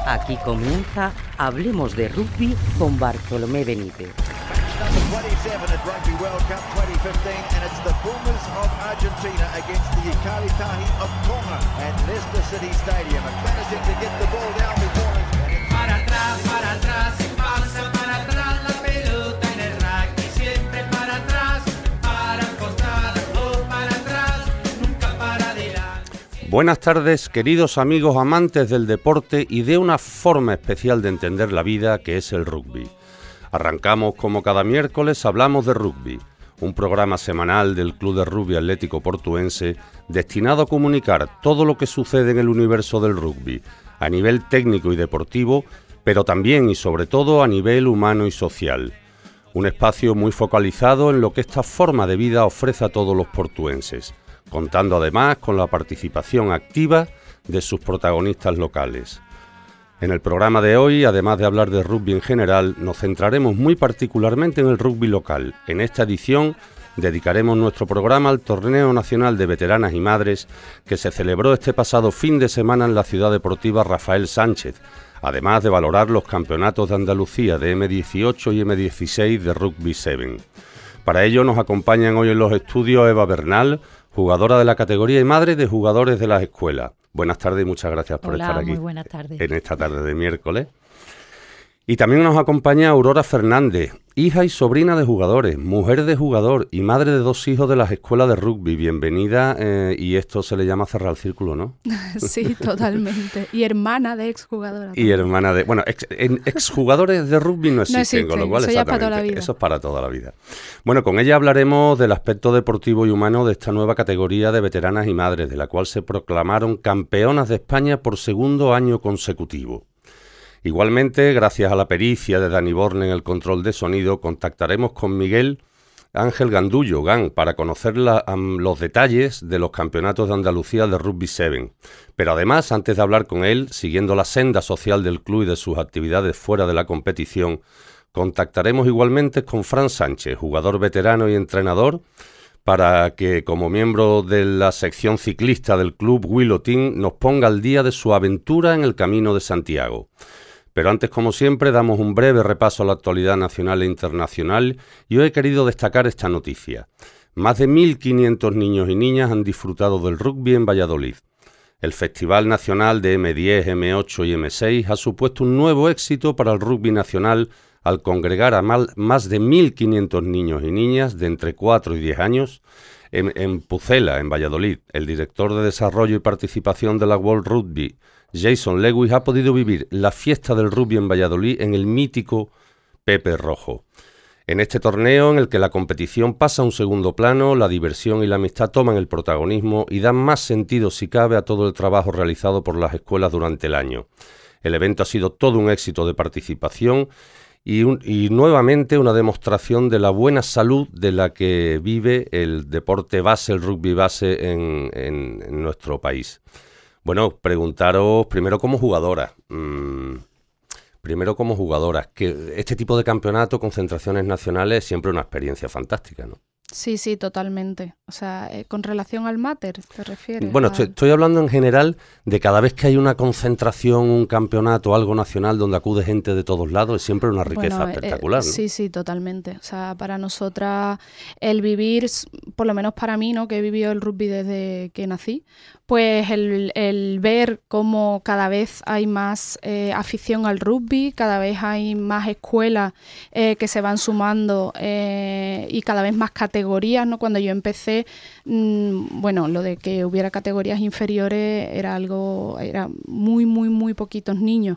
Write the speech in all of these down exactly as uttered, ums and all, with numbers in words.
Aquí comienza Hablemos de Rugby con Bartolomé Benítez. twenty-seven at Rugby World Cup twenty fifteen, and it's the Pumas of Argentina against the Ikari Tahi of Tonga at Leicester City Stadium, and managing to get the ball down before us. Para atrás, para atrás, sin pausa, para atrás, la pelota en el rugby, siempre para atrás, para el costado, oh, para atrás, nunca para adelante. Buenas tardes, queridos amigos amantes del deporte y de una forma especial de entender la vida que es el rugby. Arrancamos como cada miércoles, hablamos de rugby, un programa semanal del Club de Rugby Atlético Portuense destinado a comunicar todo lo que sucede en el universo del rugby, a nivel técnico y deportivo, pero también y sobre todo a nivel humano y social. Un espacio muy focalizado en lo que esta forma de vida ofrece a todos los portuenses, contando además con la participación activa de sus protagonistas locales. En el programa de hoy, además de hablar de rugby en general, nos centraremos muy particularmente en el rugby local. En esta edición dedicaremos nuestro programa al Torneo Nacional de Veteranas y Madres que se celebró este pasado fin de semana en la Ciudad Deportiva Rafael Sánchez, además de valorar los campeonatos de Andalucía de eme dieciocho y eme dieciséis de Rugby siete. Para ello nos acompañan hoy en los estudios Eva Bernal, jugadora de la categoría y madre de jugadores de las escuelas. Buenas tardes y muchas gracias por Hola, estar aquí muy buenas tardes. en esta tarde de miércoles. Y también nos acompaña Aurora Fernández, hija y sobrina de jugadores, mujer de jugador y madre de dos hijos de las escuelas de rugby. Bienvenida, eh, y esto se le llama cerrar el círculo, ¿no? Sí, totalmente. Y hermana de exjugadora. Y hermana de... Bueno, ex, en, exjugadores de rugby no existen, no existen, con lo cual eso ya es para exactamente, toda la vida. Eso es para toda la vida. Bueno, con ella hablaremos del aspecto deportivo y humano de esta nueva categoría de veteranas y madres, de la cual se proclamaron campeonas de España por segundo año consecutivo. Igualmente, gracias a la pericia de Dani Borne en el control de sonido, contactaremos con Miguel Ángel Gandullo, Gan, para conocer la, um, los detalles de los campeonatos de Andalucía de Rugby siete. Pero además, antes de hablar con él, siguiendo la senda social del club y de sus actividades fuera de la competición, contactaremos igualmente con Fran Sánchez, jugador veterano y entrenador, para que, como miembro de la sección ciclista del club Willow Team, nos ponga al día de su aventura en el Camino de Santiago. Pero antes, como siempre, damos un breve repaso a la actualidad nacional e internacional y hoy he querido destacar esta noticia. Más de mil quinientos niños y niñas han disfrutado del rugby en Valladolid. El Festival Nacional de eme diez, eme ocho y eme seis ha supuesto un nuevo éxito para el rugby nacional al congregar a mal, más de mil quinientos niños y niñas de entre cuatro y diez años en, en Pucela, en Valladolid. El director de Desarrollo y Participación de la World Rugby, Jason Lewis, ha podido vivir la fiesta del rugby en Valladolid en el mítico Pepe Rojo. En este torneo, en el que la competición pasa a un segundo plano, la diversión y la amistad toman el protagonismo y dan más sentido, si cabe, a todo el trabajo realizado por las escuelas durante el año. El evento ha sido todo un éxito de participación y, un, y nuevamente una demostración de la buena salud de la que vive el deporte base, el rugby base en, en, en nuestro país. Bueno, preguntaros primero como jugadora, mmm, primero como jugadoras, que este tipo de campeonato, concentraciones nacionales, es siempre una experiencia fantástica, ¿no? Sí, sí, totalmente. O sea, eh, con relación al máter, ¿te refieres? Bueno, a... estoy, estoy hablando en general de cada vez que hay una concentración, un campeonato, algo nacional donde acude gente de todos lados, es siempre una riqueza bueno, espectacular, eh, ¿no? Sí, sí, totalmente. O sea, para nosotras el vivir, por lo menos para mí, ¿no?, que he vivido el rugby desde que nací, pues el, el ver cómo cada vez hay más eh, afición al rugby, cada vez hay más escuelas eh, que se van sumando eh, y cada vez más categorías, ¿no? Cuando yo empecé, mmm, bueno, lo de que hubiera categorías inferiores era algo, era muy, muy, muy poquitos niños.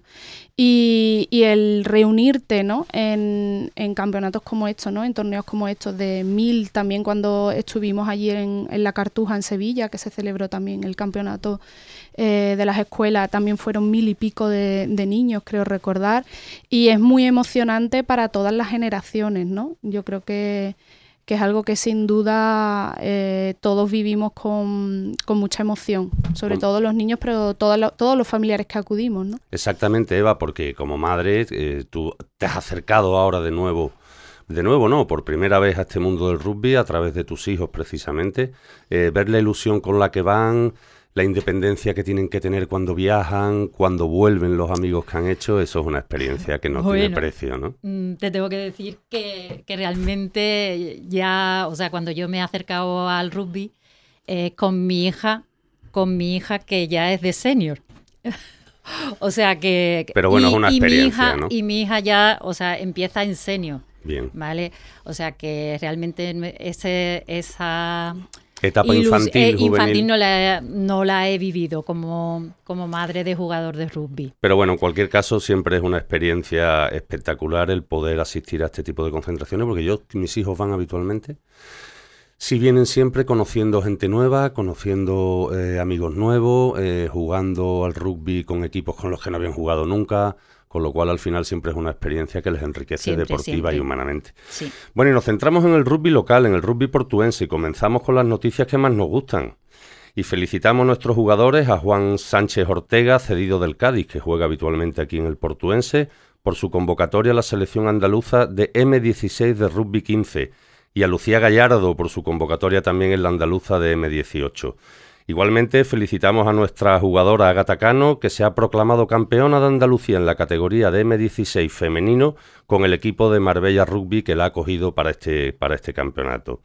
Y, y el reunirte, ¿no?, en, en campeonatos como estos, ¿no?, en torneos como estos de mil, también cuando estuvimos allí en, en la Cartuja en Sevilla, que se celebró también el campeonato eh, de las escuelas, también fueron mil y pico de, de niños, creo recordar, y es muy emocionante para todas las generaciones, ¿no? Yo creo que que es algo que sin duda eh, todos vivimos con, con mucha emoción, sobre todo los niños, pero todos los, todos los familiares que acudimos, ¿no? Exactamente, Eva, porque como madre eh, tú te has acercado ahora de nuevo, de nuevo no, por primera vez a este mundo del rugby a través de tus hijos precisamente, eh, ver la ilusión con la que van, la independencia que tienen que tener cuando viajan, cuando vuelven los amigos que han hecho, eso es una experiencia que no Bueno, tiene precio, ¿no? mm, te tengo que decir que, que realmente ya, o sea, cuando yo me he acercado al rugby eh, con mi hija, con mi hija que ya es de senior. O sea que... Pero bueno, y, es una y mi experiencia, hija, ¿no? Y mi hija ya, o sea, empieza en senior, Bien. ¿vale? O sea que realmente ese, esa... Etapa ilus- infantil, eh, juvenil. infantil no la, no la he vivido como, como madre de jugador de rugby. Pero bueno, en cualquier caso siempre es una experiencia espectacular el poder asistir a este tipo de concentraciones, porque yo, mis hijos van habitualmente. Si vienen siempre conociendo gente nueva, conociendo eh, amigos nuevos, eh, jugando al rugby con equipos con los que no habían jugado nunca, con lo cual al final siempre es una experiencia que les enriquece Siempre, deportiva siempre. y humanamente. Sí. Bueno, y nos centramos en el rugby local, en el rugby portuense, y comenzamos con las noticias que más nos gustan. Y felicitamos a nuestros jugadores, a Juan Sánchez Ortega, cedido del Cádiz, que juega habitualmente aquí en el portuense, por su convocatoria a la selección andaluza de eme dieciséis de rugby quince, y a Lucía Gallardo por su convocatoria también en la andaluza de eme dieciocho. Igualmente felicitamos a nuestra jugadora Ágata Cano, que se ha proclamado campeona de Andalucía en la categoría de eme dieciséis femenino con el equipo de Marbella Rugby que la ha acogido para este, para este campeonato.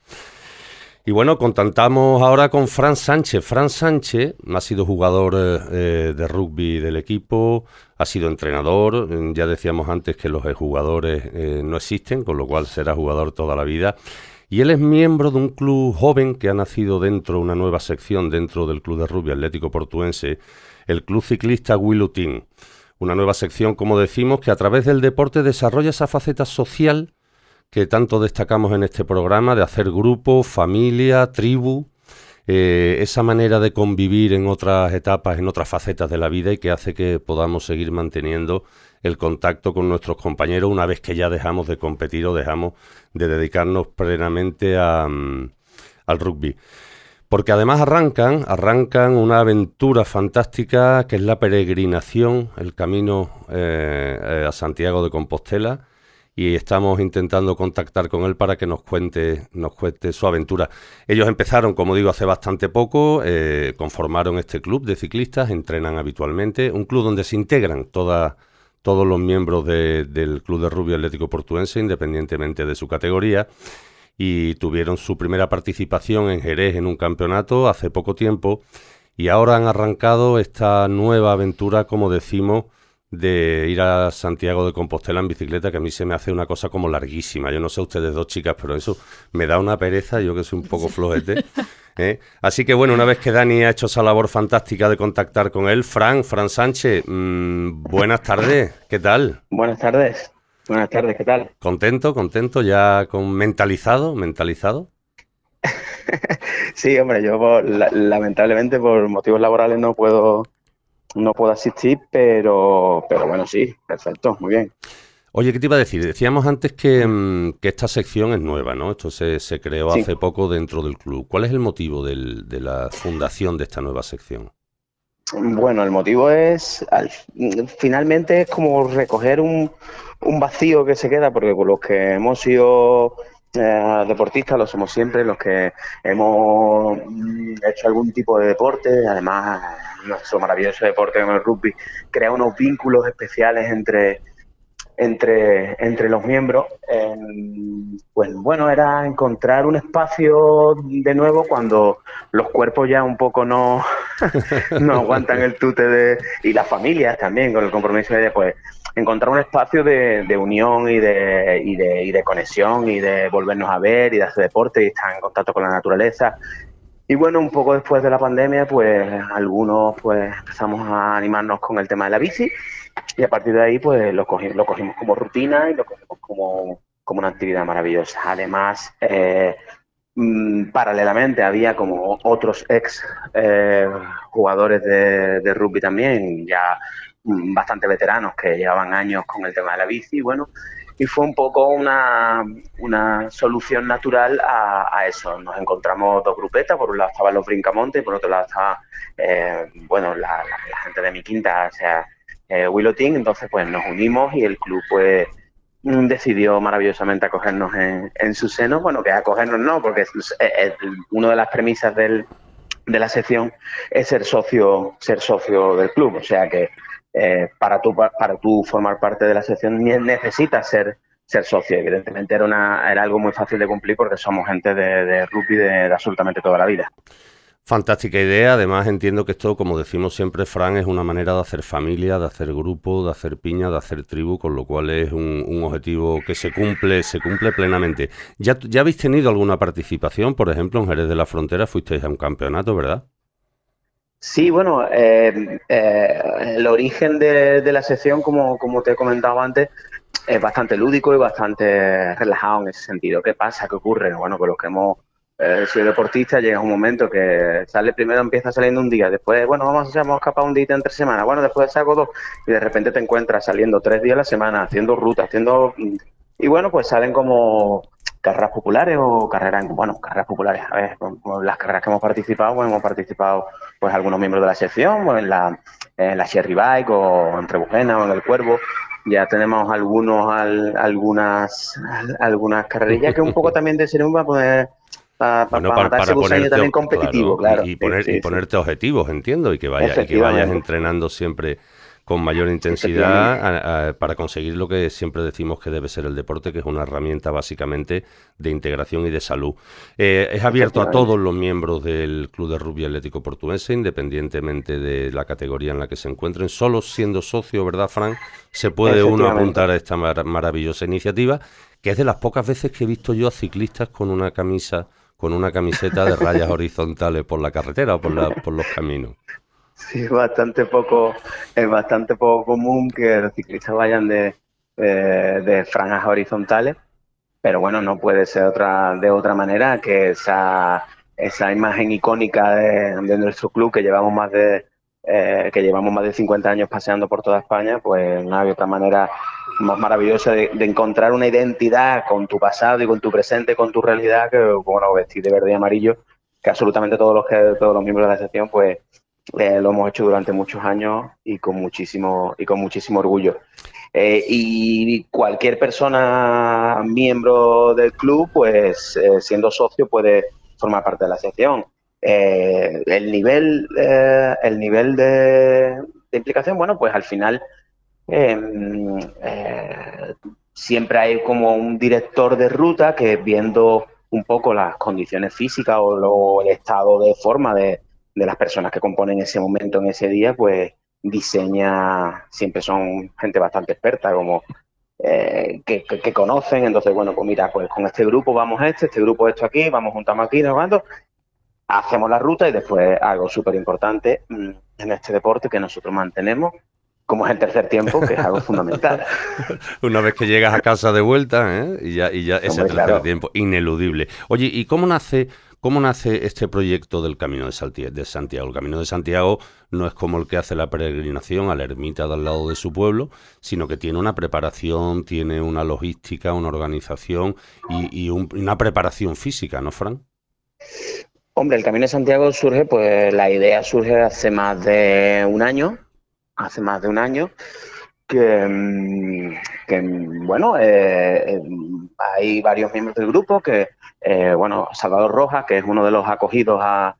Y bueno, contactamos ahora con Fran Sánchez. Fran Sánchez ha sido jugador eh, de rugby del equipo, ha sido entrenador, ya decíamos antes que los jugadores eh, no existen, con lo cual será jugador toda la vida. Y él es miembro de un club joven que ha nacido dentro, una nueva sección dentro del Club de Rugby Atlético Portuense, el Club Ciclista Wilutín. Una nueva sección, como decimos, que a través del deporte desarrolla esa faceta social que tanto destacamos en este programa, de hacer grupo, familia, tribu, eh, esa manera de convivir en otras etapas, en otras facetas de la vida, y que hace que podamos seguir manteniendo el contacto con nuestros compañeros una vez que ya dejamos de competir o dejamos de dedicarnos plenamente a, um, al rugby. Porque además arrancan, arrancan una aventura fantástica que es la peregrinación, el camino eh, eh, a Santiago de Compostela, y estamos intentando contactar con él para que nos cuente, nos cuente su aventura. Ellos empezaron, como digo, hace bastante poco, eh, conformaron este club de ciclistas, entrenan habitualmente, un club donde se integran todas, todos los miembros de, del Club de Rugby Atlético Portuense, independientemente de su categoría, y tuvieron su primera participación en Jerez en un campeonato hace poco tiempo, y ahora han arrancado esta nueva aventura, como decimos, de ir a Santiago de Compostela en bicicleta, que a mí se me hace una cosa como larguísima. Yo no sé ustedes dos chicas, pero eso me da una pereza, yo que soy un poco flojete, ¿eh? Así que bueno, una vez que Dani ha hecho esa labor fantástica de contactar con él, Fran, Fran Sánchez, mmm, buenas tardes, ¿qué tal? Buenas tardes, buenas tardes, ¿qué tal? ¿Contento, contento, ya con mentalizado, mentalizado? Sí, hombre, yo por, la, lamentablemente por motivos laborales no puedo... No puedo asistir, pero, pero bueno, sí, perfecto, muy bien. Oye, ¿qué te iba a decir? Decíamos antes que, mmm, que esta sección es nueva, ¿no? Esto se, se creó Sí. hace poco dentro del club. ¿Cuál es el motivo del, de la fundación de esta nueva sección? Bueno, el motivo es, al, finalmente es como recoger un, un vacío que se queda, porque con los que hemos sido eh, deportistas, lo somos siempre, los que hemos mm, hecho algún tipo de deporte, además nuestro maravilloso deporte como el rugby crea unos vínculos especiales entre, entre, entre los miembros. Eh, pues bueno, era encontrar un espacio de nuevo cuando los cuerpos ya un poco no, no aguantan el tute de, y las familias también, con el compromiso de pues encontrar un espacio de, de unión y de, y, de, y de conexión y de volvernos a ver y de hacer deporte y estar en contacto con la naturaleza. Y bueno, un poco después de la pandemia, pues algunos pues empezamos a animarnos con el tema de la bici, y a partir de ahí pues lo cogimos, lo cogimos como rutina y lo cogimos como, como una actividad maravillosa. Además, eh, mmm, paralelamente había como otros ex eh, jugadores de, de rugby también, ya mmm, bastante veteranos, que llevaban años con el tema de la bici, y bueno, y fue un poco una, una solución natural a, a eso. Nos encontramos dos grupetas, por un lado estaban los Brincamontes y por otro lado estaba eh, bueno, la, la, la gente de mi quinta, o sea, eh, Wilutín. Entonces pues nos unimos y el club pues decidió maravillosamente acogernos en, en su seno. Bueno, que acogernos no, porque es, es, es una de las premisas del, de la sección es ser socio, ser socio del club. O sea que eh, para tú para tú formar parte de la sección necesitas ser ser socio. Evidentemente era una era algo muy fácil de cumplir porque somos gente de, de rugby de, de absolutamente toda la vida. Fantástica idea. Además entiendo que esto, como decimos siempre, Fran, es una manera de hacer familia, de hacer grupo, de hacer piña, de hacer tribu, con lo cual es un, un objetivo que se cumple, se cumple plenamente. ¿Ya, ya habéis tenido alguna participación? Por ejemplo, en Jerez de la Frontera fuisteis a un campeonato, ¿verdad? Sí, bueno, eh, eh, el origen de, de la sección, como, como te he comentado antes, es bastante lúdico y bastante relajado en ese sentido. ¿Qué pasa? ¿Qué ocurre? Bueno, con los que hemos eh, sido deportistas llega un momento que sale primero, empieza saliendo un día, después, bueno, vamos a hacer, vamos a escapar un día entre semana, bueno, después saco dos, y de repente te encuentras saliendo tres días a la semana, haciendo rutas, haciendo... Y bueno, pues salen como carreras populares o carreras, bueno, carreras populares, a ver, como las carreras que hemos participado, pues hemos participado pues algunos miembros de la sección, pues en la, en la Sherry Bike o en Trebujena o en el Cuervo. Ya tenemos algunos, al, algunas, algunas carrerillas que un poco también de ser para poder pa, pa, bueno, pa para, matar ese gusanillo también competitivo, claro. claro. Y, y, poner, sí, sí, y ponerte sí. objetivos, entiendo, y que, vaya, y que vayas entrenando siempre con mayor intensidad a, a, para conseguir lo que siempre decimos que debe ser el deporte, que es una herramienta básicamente de integración y de salud. Eh, es abierto a todos los miembros del Club de Rugby Atlético Portuense, independientemente de la categoría en la que se encuentren. Solo siendo socio, ¿verdad, Fran?, se puede uno apuntar a esta mar maravillosa iniciativa, que es de las pocas veces que he visto yo a ciclistas con una camisa, con una camiseta de rayas horizontales por la carretera o por, la, por los caminos. Sí, es bastante poco, es bastante poco común que los ciclistas vayan de, de, de franjas horizontales, pero bueno, no puede ser otra de otra manera que esa, esa imagen icónica de, de nuestro club que llevamos más de eh, que llevamos más de cincuenta años paseando por toda España, pues no hay otra manera más maravillosa de, de encontrar una identidad con tu pasado y con tu presente, con tu realidad, que bueno, vestir de verde y amarillo, que absolutamente todos los que todos los miembros de la sección pues Eh, lo hemos hecho durante muchos años y con muchísimo y con muchísimo orgullo. Eh, y cualquier persona miembro del club, pues eh, siendo socio, puede formar parte de la sección. Eh, el nivel, eh, el nivel de, de implicación, bueno, pues al final eh, eh, siempre hay como un director de ruta que, viendo un poco las condiciones físicas o lo, el estado de forma de de las personas que componen ese momento en ese día, pues diseña, siempre son gente bastante experta, como eh, que, que, que conocen, entonces bueno, pues mira, pues con este grupo vamos a este, este grupo esto aquí, vamos juntamos aquí, nos vamos, hacemos la ruta y después algo súper importante en este deporte que nosotros mantenemos, como es el tercer tiempo, que es algo fundamental. Una vez que llegas a casa de vuelta, ¿eh? y ya, y ya ese tercer claro. tiempo, ineludible. Oye, ¿y cómo nace... ¿Cómo nace este proyecto del Camino de Santiago? El Camino de Santiago no es como el que hace la peregrinación a la ermita de al lado de su pueblo, sino que tiene una preparación, tiene una logística, una organización y, y un, una preparación física, ¿no, Fran? Hombre, el Camino de Santiago surge, pues la idea surge hace más de un año, hace más de un año, que, que bueno, eh, hay varios miembros del grupo que, eh, bueno, Salvador Rojas, que es uno de los acogidos a,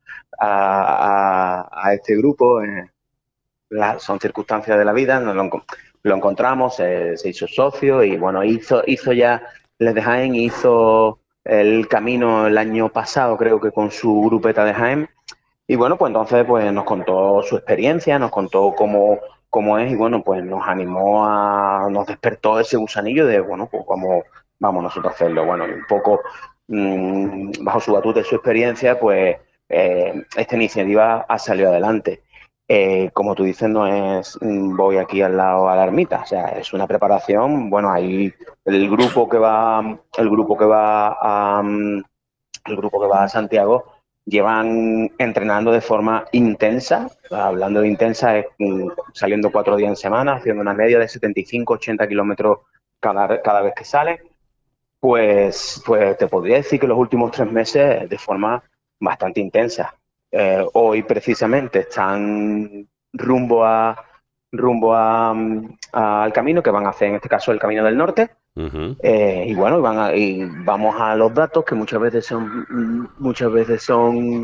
a, a, a este grupo, eh, la, son circunstancias de la vida, nos lo, lo encontramos, eh, se hizo socio y bueno, hizo, hizo ya, Les de Jaén hizo el camino el año pasado, creo que con su grupeta de Jaén, y bueno, pues entonces pues nos contó su experiencia, nos contó cómo cómo es y bueno, pues nos animó a, nos despertó ese gusanillo de bueno, pues vamos, vamos nosotros a hacerlo. Bueno, un poco mmm, bajo su batuta y su experiencia, pues eh, esta iniciativa ha salido adelante. Eh, como tú dices, no es mmm, voy aquí al lado a la ermita, o sea, es una preparación. Bueno, hay el grupo que va, el grupo que va a, el grupo que va a Santiago. Llevan entrenando de forma intensa, hablando de intensa, es saliendo cuatro días en semana, haciendo una media de setenta y cinco, ochenta kilómetros cada, cada vez que salen. Pues, pues te podría decir que los últimos tres meses de forma bastante intensa. Eh, hoy precisamente están rumbo a rumbo a, a, al camino que van a hacer, en este caso el Camino del Norte. Uh-huh. eh, y bueno, van a, y vamos a los datos que muchas veces son muchas veces son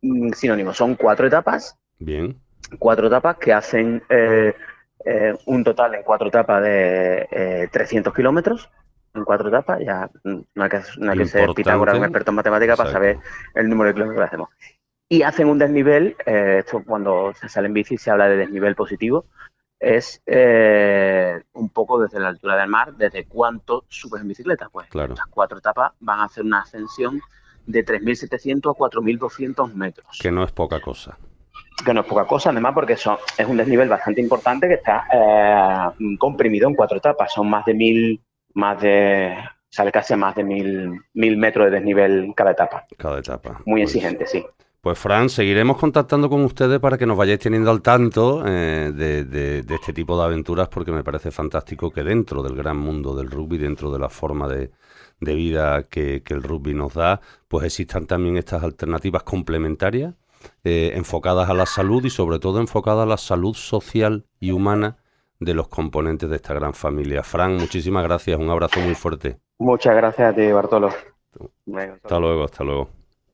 mm, sinónimo. Son cuatro etapas, Bien. cuatro etapas que hacen eh, eh, un total en cuatro etapas de eh, trescientos kilómetros. En cuatro etapas, ya mm, no hay que, no hay que ser Importante. Pitágoras, un experto en matemáticas para Exacto. saber el número de kilómetros que hacemos. Y hacen un desnivel, eh, esto cuando se sale en bici se habla de desnivel positivo, es eh, un poco desde la altura del mar, desde cuánto subes en bicicleta. Pues Claro. estas cuatro etapas van a hacer una ascensión de tres mil setecientos a cuatro mil doscientos metros. Que no es poca cosa. Que no es poca cosa, además, porque son, es un desnivel bastante importante que está eh, comprimido en cuatro etapas. Son más de mil, más de, sale casi a más de mil, mil metros de desnivel cada etapa. Cada etapa. Muy Pues- exigente, sí. Pues Fran, seguiremos contactando con ustedes para que nos vayáis teniendo al tanto eh, de, de- de este tipo de aventuras, porque me parece fantástico que dentro del gran mundo del rugby, dentro de la forma de, de vida que, que el rugby nos da, pues existan también estas alternativas complementarias, eh, enfocadas a la salud y sobre todo enfocadas a la salud social y humana de los componentes de esta gran familia. Fran, muchísimas gracias, un abrazo muy fuerte. Muchas gracias a ti, Bartolo. Venga, Hasta luego, hasta luego.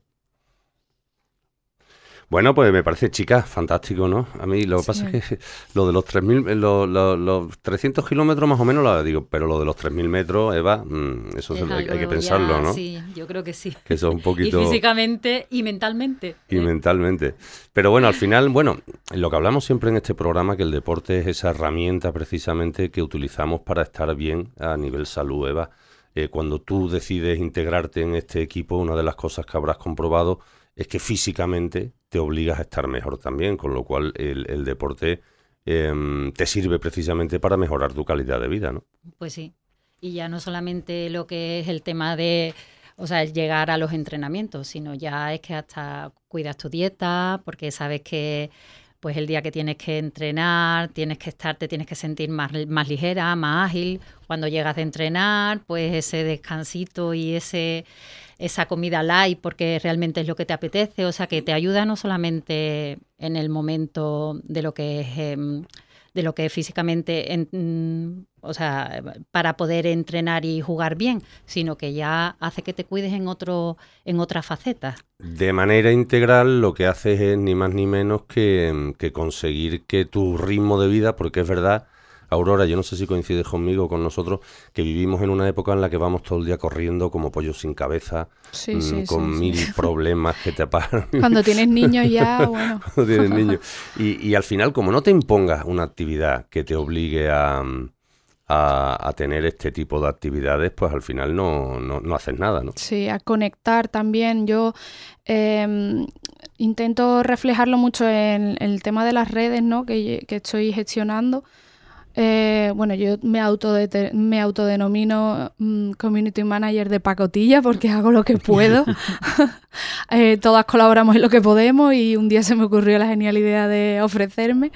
Bueno, pues me parece, chicas, fantástico, ¿no? A mí lo que Sí. pasa es que lo de los tres mil, lo- lo- los trescientos kilómetros más o menos, lo digo, pero lo de los tres mil metros, Eva, mm, eso se- Es hay, hay que algo pensarlo, ya- ¿no? Sí, yo creo que sí. Que eso es un Y poquito... físicamente y mentalmente. Y ¿eh? mentalmente. Pero bueno, al final, bueno, lo que hablamos siempre en este programa, que el deporte es esa herramienta precisamente que utilizamos para estar bien a nivel salud, Eva. Eh, cuando tú decides integrarte en este equipo, una de las cosas que habrás comprobado es que físicamente te obligas a estar mejor también, con lo cual el, el deporte eh, te sirve precisamente para mejorar tu calidad de vida, ¿no? Pues sí. Y ya no solamente lo que es el tema de, o sea, el llegar a los entrenamientos, sino ya es que hasta cuidas tu dieta, porque sabes que pues el día que tienes que entrenar, tienes que estar, te tienes que sentir más, más ligera, más ágil. Cuando llegas de entrenar, pues ese descansito y ese esa comida light, porque realmente es lo que te apetece, o sea, que te ayuda no solamente en el momento de lo que es eh, de lo que es físicamente, en, mm, o sea, para poder entrenar y jugar bien, sino que ya hace que te cuides en otro en otras facetas. De manera integral lo que haces es ni más ni menos que, que conseguir que tu ritmo de vida, porque es verdad, Aurora, yo no sé si coincides conmigo o con nosotros, que vivimos en una época en la que vamos todo el día corriendo como pollos sin cabeza, Sí, mm, sí, con sí, mil sí. problemas que te paran. Cuando tienes niños ya, bueno. Cuando tienes niños. Y, y al final, como no te impongas una actividad que te obligue a, a, a tener este tipo de actividades, pues al final no, no, no haces nada, ¿no? Sí, a conectar también. Yo eh, intento reflejarlo mucho en, en el tema de las redes, ¿no? que, que estoy gestionando. Eh, bueno, yo me, autodete- me autodenomino mm, Community Manager de pacotilla porque hago lo que puedo. Eh, todas colaboramos en lo que podemos y un día se me ocurrió la genial idea de ofrecerme.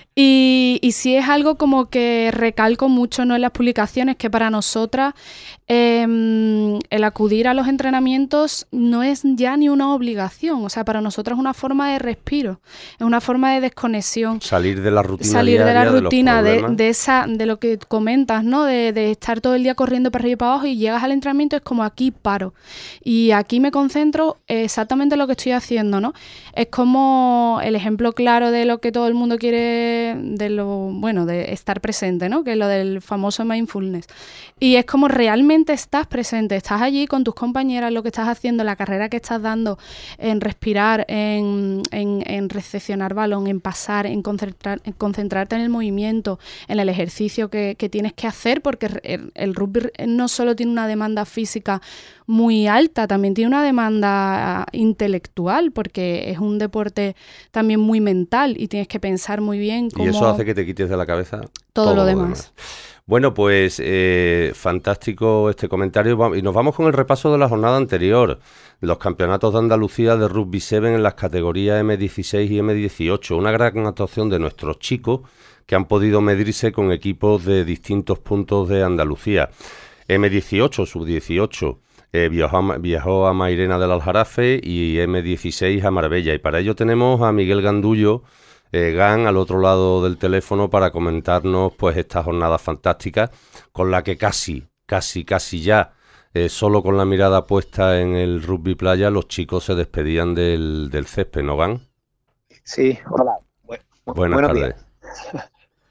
Y, y sí es algo como que recalco mucho, ¿no?, en las publicaciones, que para nosotras eh, el acudir a los entrenamientos no es ya ni una obligación. O sea, para nosotras es una forma de respiro, es una forma de desconexión. Salir de la rutina Salir de la diaria, los rutina, de, problemas. de esa, de lo que comentas, ¿no? De, de estar todo el día corriendo para arriba y para abajo y llegas al entrenamiento, es como aquí paro. Y aquí me concentro exactamente en lo que estoy haciendo, ¿no? Es como el ejemplo claro de lo que todo el mundo quiere, de lo, bueno, de estar presente, ¿no? Que es lo del famoso mindfulness. Y es como realmente estás presente, estás allí con tus compañeras, lo que estás haciendo, la carrera que estás dando, en respirar, en, en, en recepcionar balón, en pasar, en, concentrar, en concentrarte en el movimiento, en el ejercicio que, que tienes que hacer, porque el, el rugby no solo tiene una demanda física muy alta, también tiene una demanda intelectual, porque es un deporte también muy mental y tienes que pensar muy bien cómo... Y eso hace que te quites de la cabeza todo, todo lo demás. demás. Bueno, pues eh, fantástico este comentario. Y nos vamos con el repaso de la jornada anterior. Los campeonatos de Andalucía de Rugby siete en las categorías eme dieciséis y eme dieciocho. Una gran actuación de nuestros chicos que han podido medirse con equipos de distintos puntos de Andalucía. eme dieciocho, sub dieciocho, eh, viajó, a, viajó a Mairena del Aljarafe y eme dieciséis a Marbella. Y para ello tenemos a Miguel Gandullo, Eh, Gan, al otro lado del teléfono, para comentarnos pues esta jornada fantástica con la que casi, casi, casi ya eh, solo con la mirada puesta en el rugby playa, los chicos se despedían del, del césped, ¿no, Gan? Sí, hola. Bu- Buenas buenos tardes. días.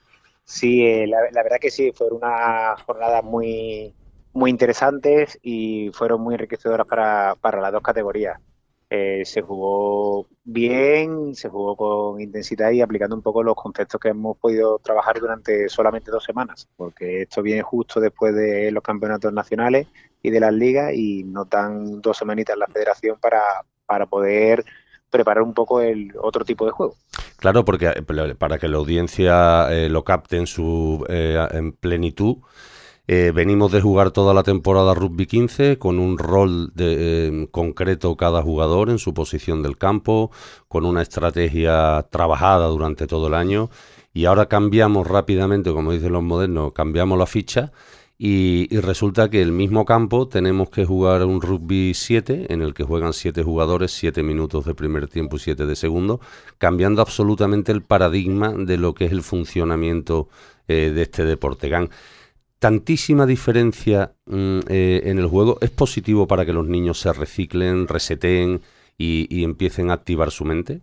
Sí, eh, la, la verdad que sí, fueron unas jornadas muy, muy interesantes y fueron muy enriquecedoras para, para las dos categorías. Eh, se jugó bien, se jugó con intensidad y aplicando un poco los conceptos que hemos podido trabajar durante solamente dos semanas, porque esto viene justo después de los campeonatos nacionales y de las ligas y nos dan dos semanitas la federación para, para poder preparar un poco el otro tipo de juego. Claro, porque eh, para que la audiencia eh, lo capte en su eh, en plenitud, eh, venimos de jugar toda la temporada Rugby quince con un rol de, eh, concreto cada jugador en su posición del campo, con una estrategia trabajada durante todo el año, y ahora cambiamos rápidamente, como dicen los modernos, cambiamos la ficha. Y, y resulta que el mismo campo tenemos que jugar un rugby siete, en el que juegan siete jugadores, siete minutos de primer tiempo y siete de segundo, cambiando absolutamente el paradigma de lo que es el funcionamiento eh, de este deporte. Gan, tantísima diferencia mm, eh, en el juego, ¿es positivo para que los niños se reciclen, reseteen y, y empiecen a activar su mente?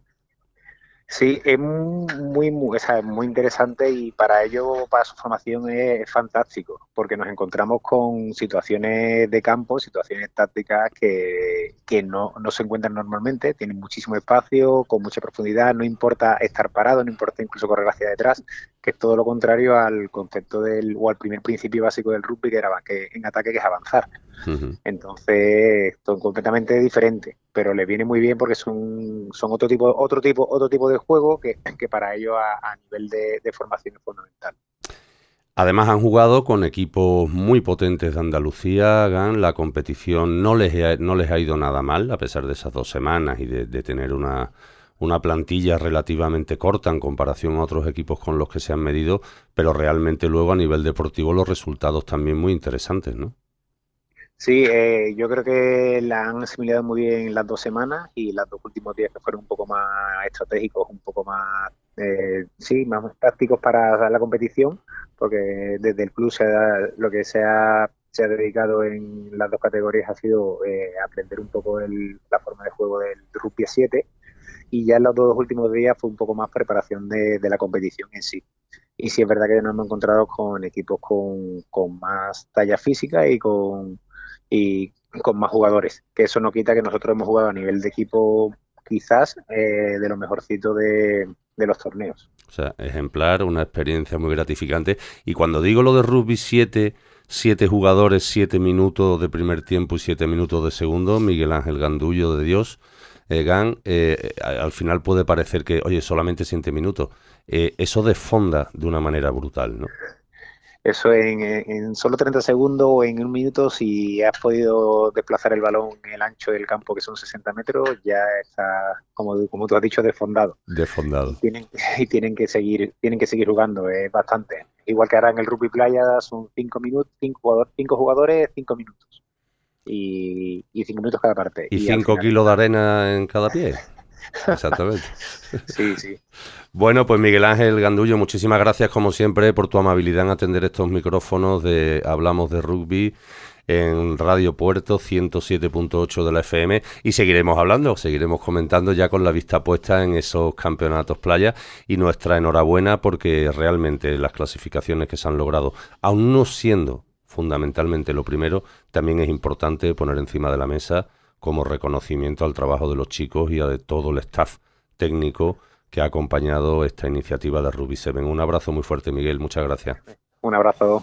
Sí, es muy, muy, o sea, muy interesante y para ello, para su formación es fantástico, porque nos encontramos con situaciones de campo, situaciones tácticas que, que no, no se encuentran normalmente, tienen muchísimo espacio, con mucha profundidad, no importa estar parado, no importa incluso correr hacia detrás, que es todo lo contrario al concepto del, o al primer principio básico del rugby, que era que en ataque que es avanzar. Uh-huh. Entonces, esto es completamente diferente, pero le viene muy bien porque son, son otro tipo, otro tipo, otro tipo de juego que, que para ellos a, a nivel de, de formación es fundamental. Además han jugado con equipos muy potentes de Andalucía, Gan, la competición no les, ha, no les ha ido nada mal, a pesar de esas dos semanas y de, de tener una, una plantilla relativamente corta en comparación a otros equipos con los que se han medido, pero realmente luego a nivel deportivo los resultados también muy interesantes, ¿no? Sí, eh, yo creo que la han asimilado muy bien las dos semanas y los dos últimos días que fueron un poco más estratégicos, un poco más, eh, sí, más prácticos para la competición, porque desde el club se ha, lo que se ha, se ha dedicado en las dos categorías ha sido eh, aprender un poco el, la forma de juego del rugby siete y ya en los dos últimos días fue un poco más preparación de, de la competición en sí. Y sí es verdad que nos hemos encontrado con equipos con, con más talla física y con y con más jugadores, que eso no quita que nosotros hemos jugado a nivel de equipo quizás eh, de lo mejorcito de, de los torneos. O sea, ejemplar, una experiencia muy gratificante. Y cuando digo lo de rugby siete, siete jugadores, siete minutos de primer tiempo y siete minutos de segundo, Miguel Ángel Gandullo de Dios, eh, Gan, eh, al final puede parecer que, oye, solamente siete minutos. Eh, eso desfonda de una manera brutal, ¿no? Eso en, en solo treinta segundos o en un minuto, si has podido desplazar el balón en el ancho del campo, que son sesenta metros, ya está, como, como tú has dicho, desfondado. Desfondado. Y tienen, y tienen que seguir, tienen que seguir jugando, es bastante. Igual que ahora en el rugby playa son cinco minutos, cinco jugadores, cinco jugadores, cinco minutos. Y, y cinco minutos cada parte. Y, y cinco final, kilos de arena en cada pie. Exactamente. Sí, sí. Bueno, pues Miguel Ángel Gandullo, muchísimas gracias como siempre por tu amabilidad en atender estos micrófonos de Hablamos de Rugby en Radio Puerto ciento siete punto ocho de la F M y seguiremos hablando, seguiremos comentando ya con la vista puesta en esos campeonatos playa y nuestra enhorabuena porque realmente las clasificaciones que se han logrado, aún no siendo fundamentalmente lo primero, también es importante poner encima de la mesa como reconocimiento al trabajo de los chicos y a de todo el staff técnico que ha acompañado esta iniciativa de Rugby siete. Un abrazo muy fuerte, Miguel, muchas gracias. Un abrazo.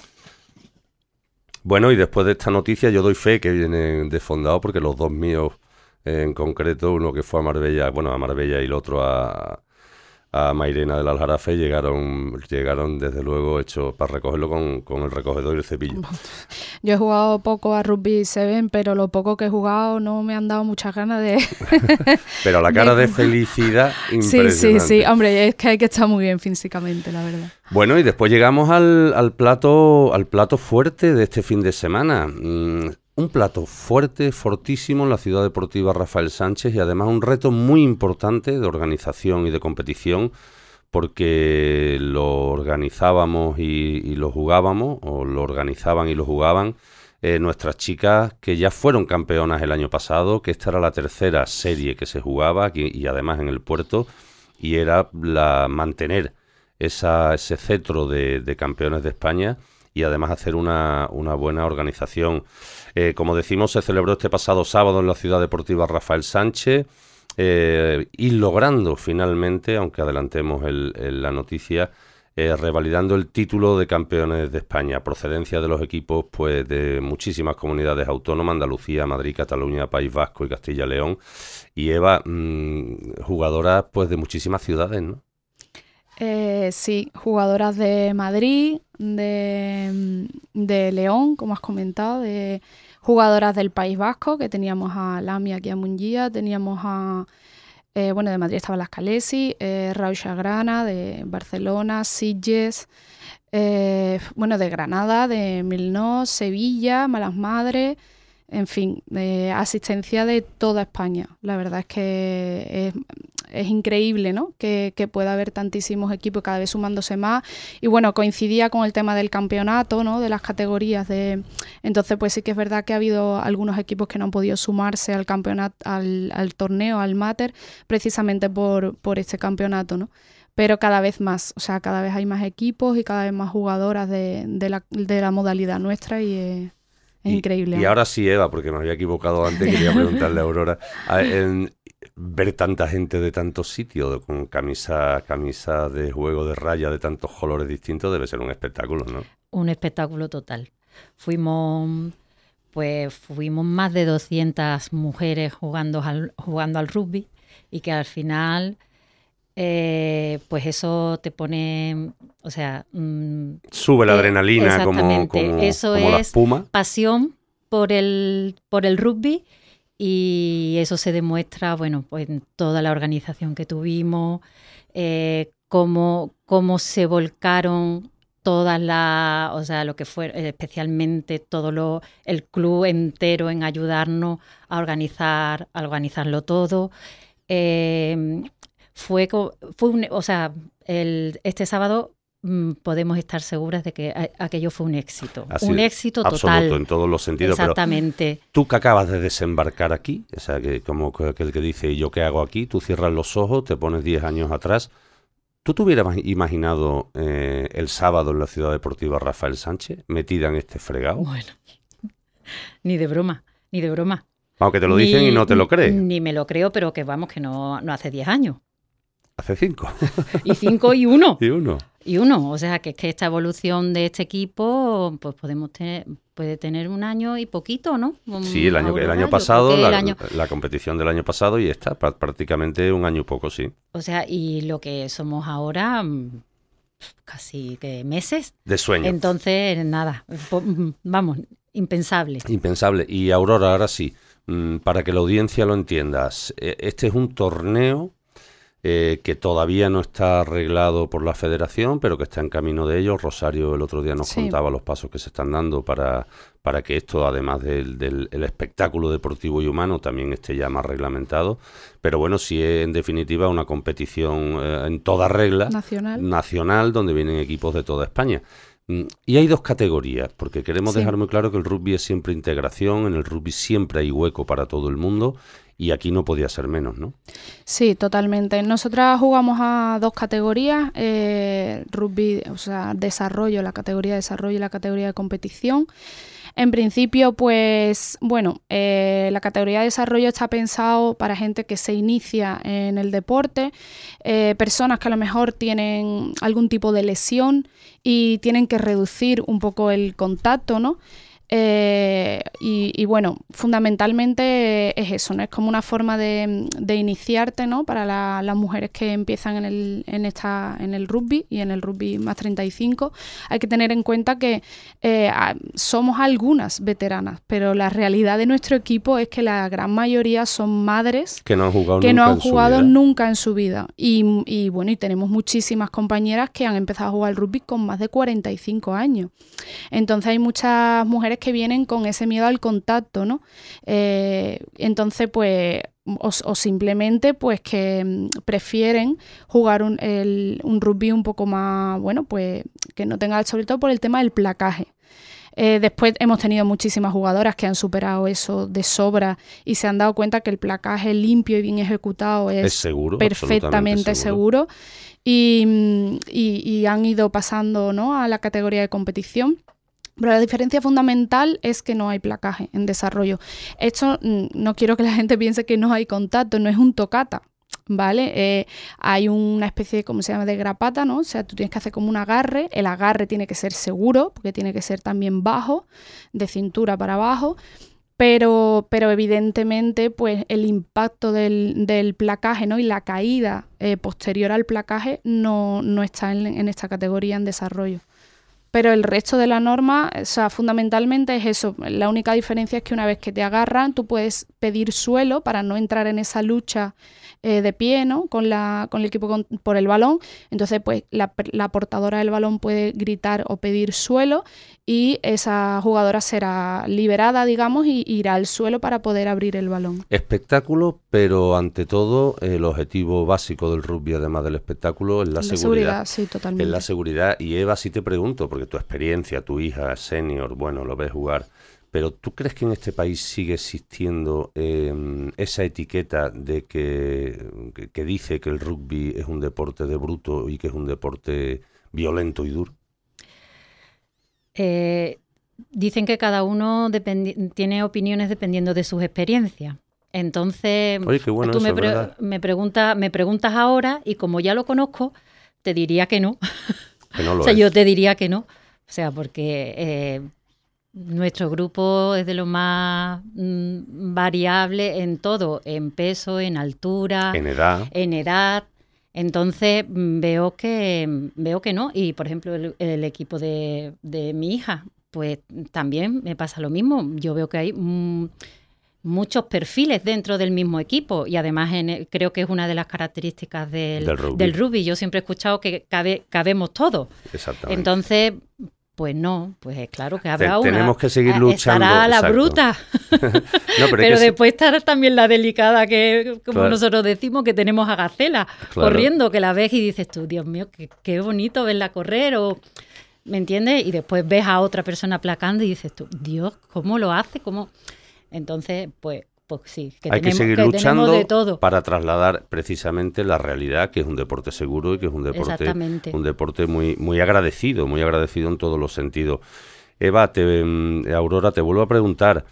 Bueno, y después de esta noticia yo doy fe que vienen desfondados porque los dos míos eh, en concreto, uno que fue a Marbella, bueno, a Marbella y el otro a, a Mairena del Aljarafe, llegaron llegaron desde luego hechos para recogerlo con, con el recogedor y el cepillo. Yo he jugado poco a Rugby siete, pero lo poco que he jugado no me han dado muchas ganas de... Pero la cara de, de felicidad impresionante. Sí, sí, sí. Hombre, es que hay que estar muy bien físicamente, la verdad. Bueno, y después llegamos al, al plato al plato fuerte de este fin de semana. Mm, un plato fuerte, fortísimo en la Ciudad Deportiva Rafael Sánchez y además un reto muy importante de organización y de competición porque lo organizábamos y, y lo jugábamos, o lo organizaban y lo jugaban eh, nuestras chicas que ya fueron campeonas el año pasado, que esta era la tercera serie que se jugaba aquí, y además en el Puerto, y era la mantener esa, ese cetro de, de campeones de España y además hacer una, una buena organización. Eh, como decimos, se celebró este pasado sábado en la Ciudad Deportiva Rafael Sánchez, eh, y logrando finalmente, aunque adelantemos el, el, la noticia, eh, revalidando el título de campeones de España, procedencia de los equipos pues de muchísimas comunidades autónomas, Andalucía, Madrid, Cataluña, País Vasco y Castilla y León. Y Eva, mmm, jugadoras pues de muchísimas ciudades, ¿no? Eh, sí, jugadoras de Madrid, de, de León, como has comentado, de jugadoras del País Vasco, que teníamos a Lamia aquí a Munguía, teníamos a, eh, bueno, de Madrid estaba Las Calesi, eh, Raúl Chagrana, de Barcelona, Sitges, eh, bueno, de Granada, de Milnós, Sevilla, Malas Madres, en fin, de asistencia de toda España. La verdad es que es, es increíble, ¿no? Que, que pueda haber tantísimos equipos cada vez sumándose más. Y bueno, coincidía con el tema del campeonato, ¿no? De las categorías. De Entonces, pues sí que es verdad que ha habido algunos equipos que no han podido sumarse al campeonato, al, al torneo, al Mater, precisamente por, por este campeonato, ¿no? Pero cada vez más, o sea, cada vez hay más equipos y cada vez más jugadoras de, de, la, de la modalidad nuestra y... Eh, Es y, increíble. Y ahora sí, Eva, porque me había equivocado antes, quería preguntarle a Aurora, a, en, ver tanta gente de tantos sitios, con camisa, camisa de juego de raya de tantos colores distintos, debe ser un espectáculo, ¿no? Un espectáculo total. Fuimos, pues, fuimos más de doscientas mujeres jugando al, jugando al rugby, y que al final... Eh, pues eso te pone, o sea... Mmm, Sube la eh, adrenalina como, como, eso como es la espuma. Pasión por el, por el rugby, y eso se demuestra, bueno, pues en toda la organización que tuvimos, eh, cómo, cómo se volcaron todas las, o sea, lo que fue, especialmente todo lo, el club entero en ayudarnos a organizar, a organizarlo todo. Eh, Fue, fue un, o sea, el, este sábado mmm, podemos estar seguras de que a, aquello fue un éxito. Así, un éxito total. Absoluto, en todos los sentidos. Exactamente. Pero tú que acabas de desembarcar aquí, o sea, que como aquel que dice, ¿y yo qué hago aquí? Tú cierras los ojos, te pones diez años atrás. ¿Tú te hubieras imaginado eh, el sábado en la Ciudad Deportiva Rafael Sánchez metida en este fregado? Bueno, ni de broma, ni de broma. Aunque te lo dicen ni, y no te lo crees. Ni me lo creo, pero que vamos, que no, no hace diez años. Hace cinco. Y cinco y uno. Y uno. Y uno. O sea, que es que esta evolución de este equipo, pues podemos tener, puede tener un año y poquito, ¿no? Sí, el año, Aurora, el año pasado, la, el año... la competición del año pasado y esta, prácticamente un año y poco, sí. O sea, y lo que somos ahora, casi que meses. De sueño. Entonces, nada, vamos, impensable. Impensable. Y Aurora, ahora sí, para que la audiencia lo entiendas, este es un torneo Eh, que todavía no está arreglado por la federación, pero que está en camino de ello. Rosario el otro día nos sí. contaba los pasos que se están dando para, para que esto, además del, del el espectáculo deportivo y humano, también esté ya más reglamentado. Pero bueno, sí es en definitiva una competición eh, en toda regla, nacional. nacional, donde vienen equipos de toda España. Y hay dos categorías, porque queremos sí. dejar muy claro que el rugby es siempre integración, en el rugby siempre hay hueco para todo el mundo, y aquí no podía ser menos, ¿no? Sí, totalmente. Nosotras jugamos a dos categorías, eh, rugby, o sea, desarrollo, la categoría de desarrollo y la categoría de competición. En principio, pues, bueno, eh, la categoría de desarrollo está pensado para gente que se inicia en el deporte, eh, personas que a lo mejor tienen algún tipo de lesión y tienen que reducir un poco el contacto, ¿no? Eh, y, y bueno, fundamentalmente es eso, ¿no? Es como una forma de, de iniciarte, ¿no? Para la, las mujeres que empiezan en el, en, esta, en el rugby y en el rugby más treinta y cinco. Hay que tener en cuenta que eh, somos algunas veteranas, pero la realidad de nuestro equipo es que la gran mayoría son madres que no han jugado, que nunca, no han en jugado su nunca en su vida. Y, y bueno, y tenemos muchísimas compañeras que han empezado a jugar al rugby con más de cuarenta y cinco años. Entonces hay muchas mujeres que vienen con ese miedo al contacto, ¿no? Eh, entonces, pues, o, o simplemente, pues, que prefieren jugar un, el, un rugby un poco más, bueno, pues, que no tenga, sobre todo por el tema del placaje. Eh, después hemos tenido muchísimas jugadoras que han superado eso de sobra y se han dado cuenta que el placaje limpio y bien ejecutado es, es seguro, perfectamente seguro, seguro y, y, y han ido pasando, ¿no?, a la categoría de competición. Pero la diferencia fundamental es que no hay placaje en desarrollo. Esto no quiero que la gente piense que no hay contacto, no es un tocata, ¿vale? Eh, hay una especie de, ¿cómo se llama?, de grapata, ¿no? O sea, tú tienes que hacer como un agarre, el agarre tiene que ser seguro, porque tiene que ser también bajo, de cintura para abajo, pero, pero evidentemente pues el impacto del, del placaje, ¿no?, y la caída eh, posterior al placaje no, no está en, en esta categoría en desarrollo. Pero el resto de la norma, o sea, fundamentalmente es eso. La única diferencia es que una vez que te agarran, tú puedes pedir suelo para no entrar en esa lucha eh, de pie, ¿no?, con, la, con el equipo con, por el balón. Entonces, pues la, la portadora del balón puede gritar o pedir suelo y esa jugadora será liberada, digamos, y irá al suelo para poder abrir el balón. Espectáculo, pero ante todo el objetivo básico del rugby, además del espectáculo, es la, la seguridad. seguridad. Sí, totalmente. Es la seguridad. Y Eva, sí te pregunto, porque tu experiencia, tu hija, senior, bueno, lo ves jugar, pero ¿tú crees que en este país sigue existiendo eh, esa etiqueta de que, que, que dice que el rugby es un deporte de bruto y que es un deporte violento y duro? Eh, dicen que cada uno dependi- tiene opiniones dependiendo de sus experiencias. Entonces, Oye, qué bueno tú eso, me, pre- me, pregunta, me preguntas ahora y como ya lo conozco, te diría que no. Que no lo o sea, es. yo te diría que no. O sea, porque eh, nuestro grupo es de lo más mm, variable en todo, en peso, en altura, en edad. En edad. Entonces veo que veo que no. Y por ejemplo el, el equipo de, de mi hija, pues también me pasa lo mismo. Yo veo que hay mm, muchos perfiles dentro del mismo equipo y además en el, creo que es una de las características del, del, rugby. del rugby. Yo siempre he escuchado que cabe, cabemos todos. Exactamente. Entonces, pues no, pues es claro que habrá Te, una. Tenemos que seguir luchando. Estará la exacto. bruta. no, pero pero es que después estará también la delicada que, como claro. nosotros decimos, que tenemos a Gacela claro. corriendo, que la ves y dices tú, Dios mío, qué, qué bonito verla correr, o ¿me entiendes? Y después ves a otra persona aplacando y dices tú, Dios, ¿cómo lo hace? ¿Cómo? Entonces, pues, pues sí, que hay tenemos que seguir que luchando de todo. Para trasladar precisamente la realidad, que es un deporte seguro y que es un deporte, un deporte muy, muy agradecido, muy agradecido en todos los sentidos. Eva, te, Aurora, te vuelvo a preguntar.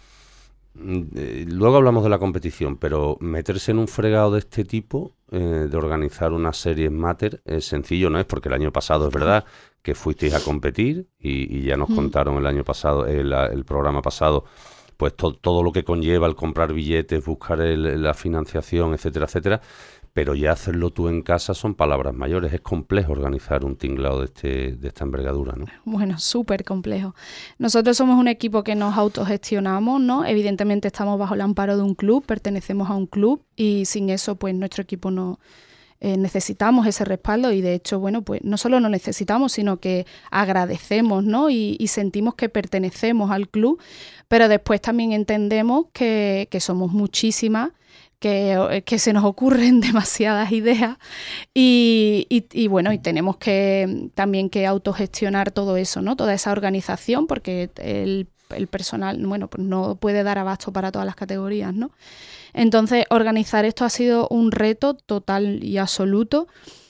Luego hablamos de la competición, pero meterse en un fregado de este tipo, eh, de organizar una serie mater, es sencillo, no es, porque el año pasado es verdad que fuisteis a competir y, y ya nos mm. contaron el año pasado, el, el programa pasado, pues to, todo lo que conlleva el comprar billetes, buscar el, la financiación, etcétera, etcétera. Pero ya hacerlo tú en casa son palabras mayores. Es complejo organizar un tinglado de, este, de esta envergadura, ¿no? Bueno, súper complejo. Nosotros somos un equipo que nos autogestionamos, ¿no? Evidentemente estamos bajo el amparo de un club, pertenecemos a un club y sin eso, pues nuestro equipo no... Eh, necesitamos ese respaldo y de hecho, bueno, pues no solo lo necesitamos, sino que agradecemos, ¿no? Y, y sentimos que pertenecemos al club, pero después también entendemos que, que somos muchísimas, Que, que se nos ocurren demasiadas ideas y, y, y bueno, y tenemos que también que autogestionar todo eso, ¿no? Toda esa organización, porque el, el personal, bueno, pues no puede dar abasto para todas las categorías, ¿no? Entonces, organizar esto ha sido un reto total y absoluto.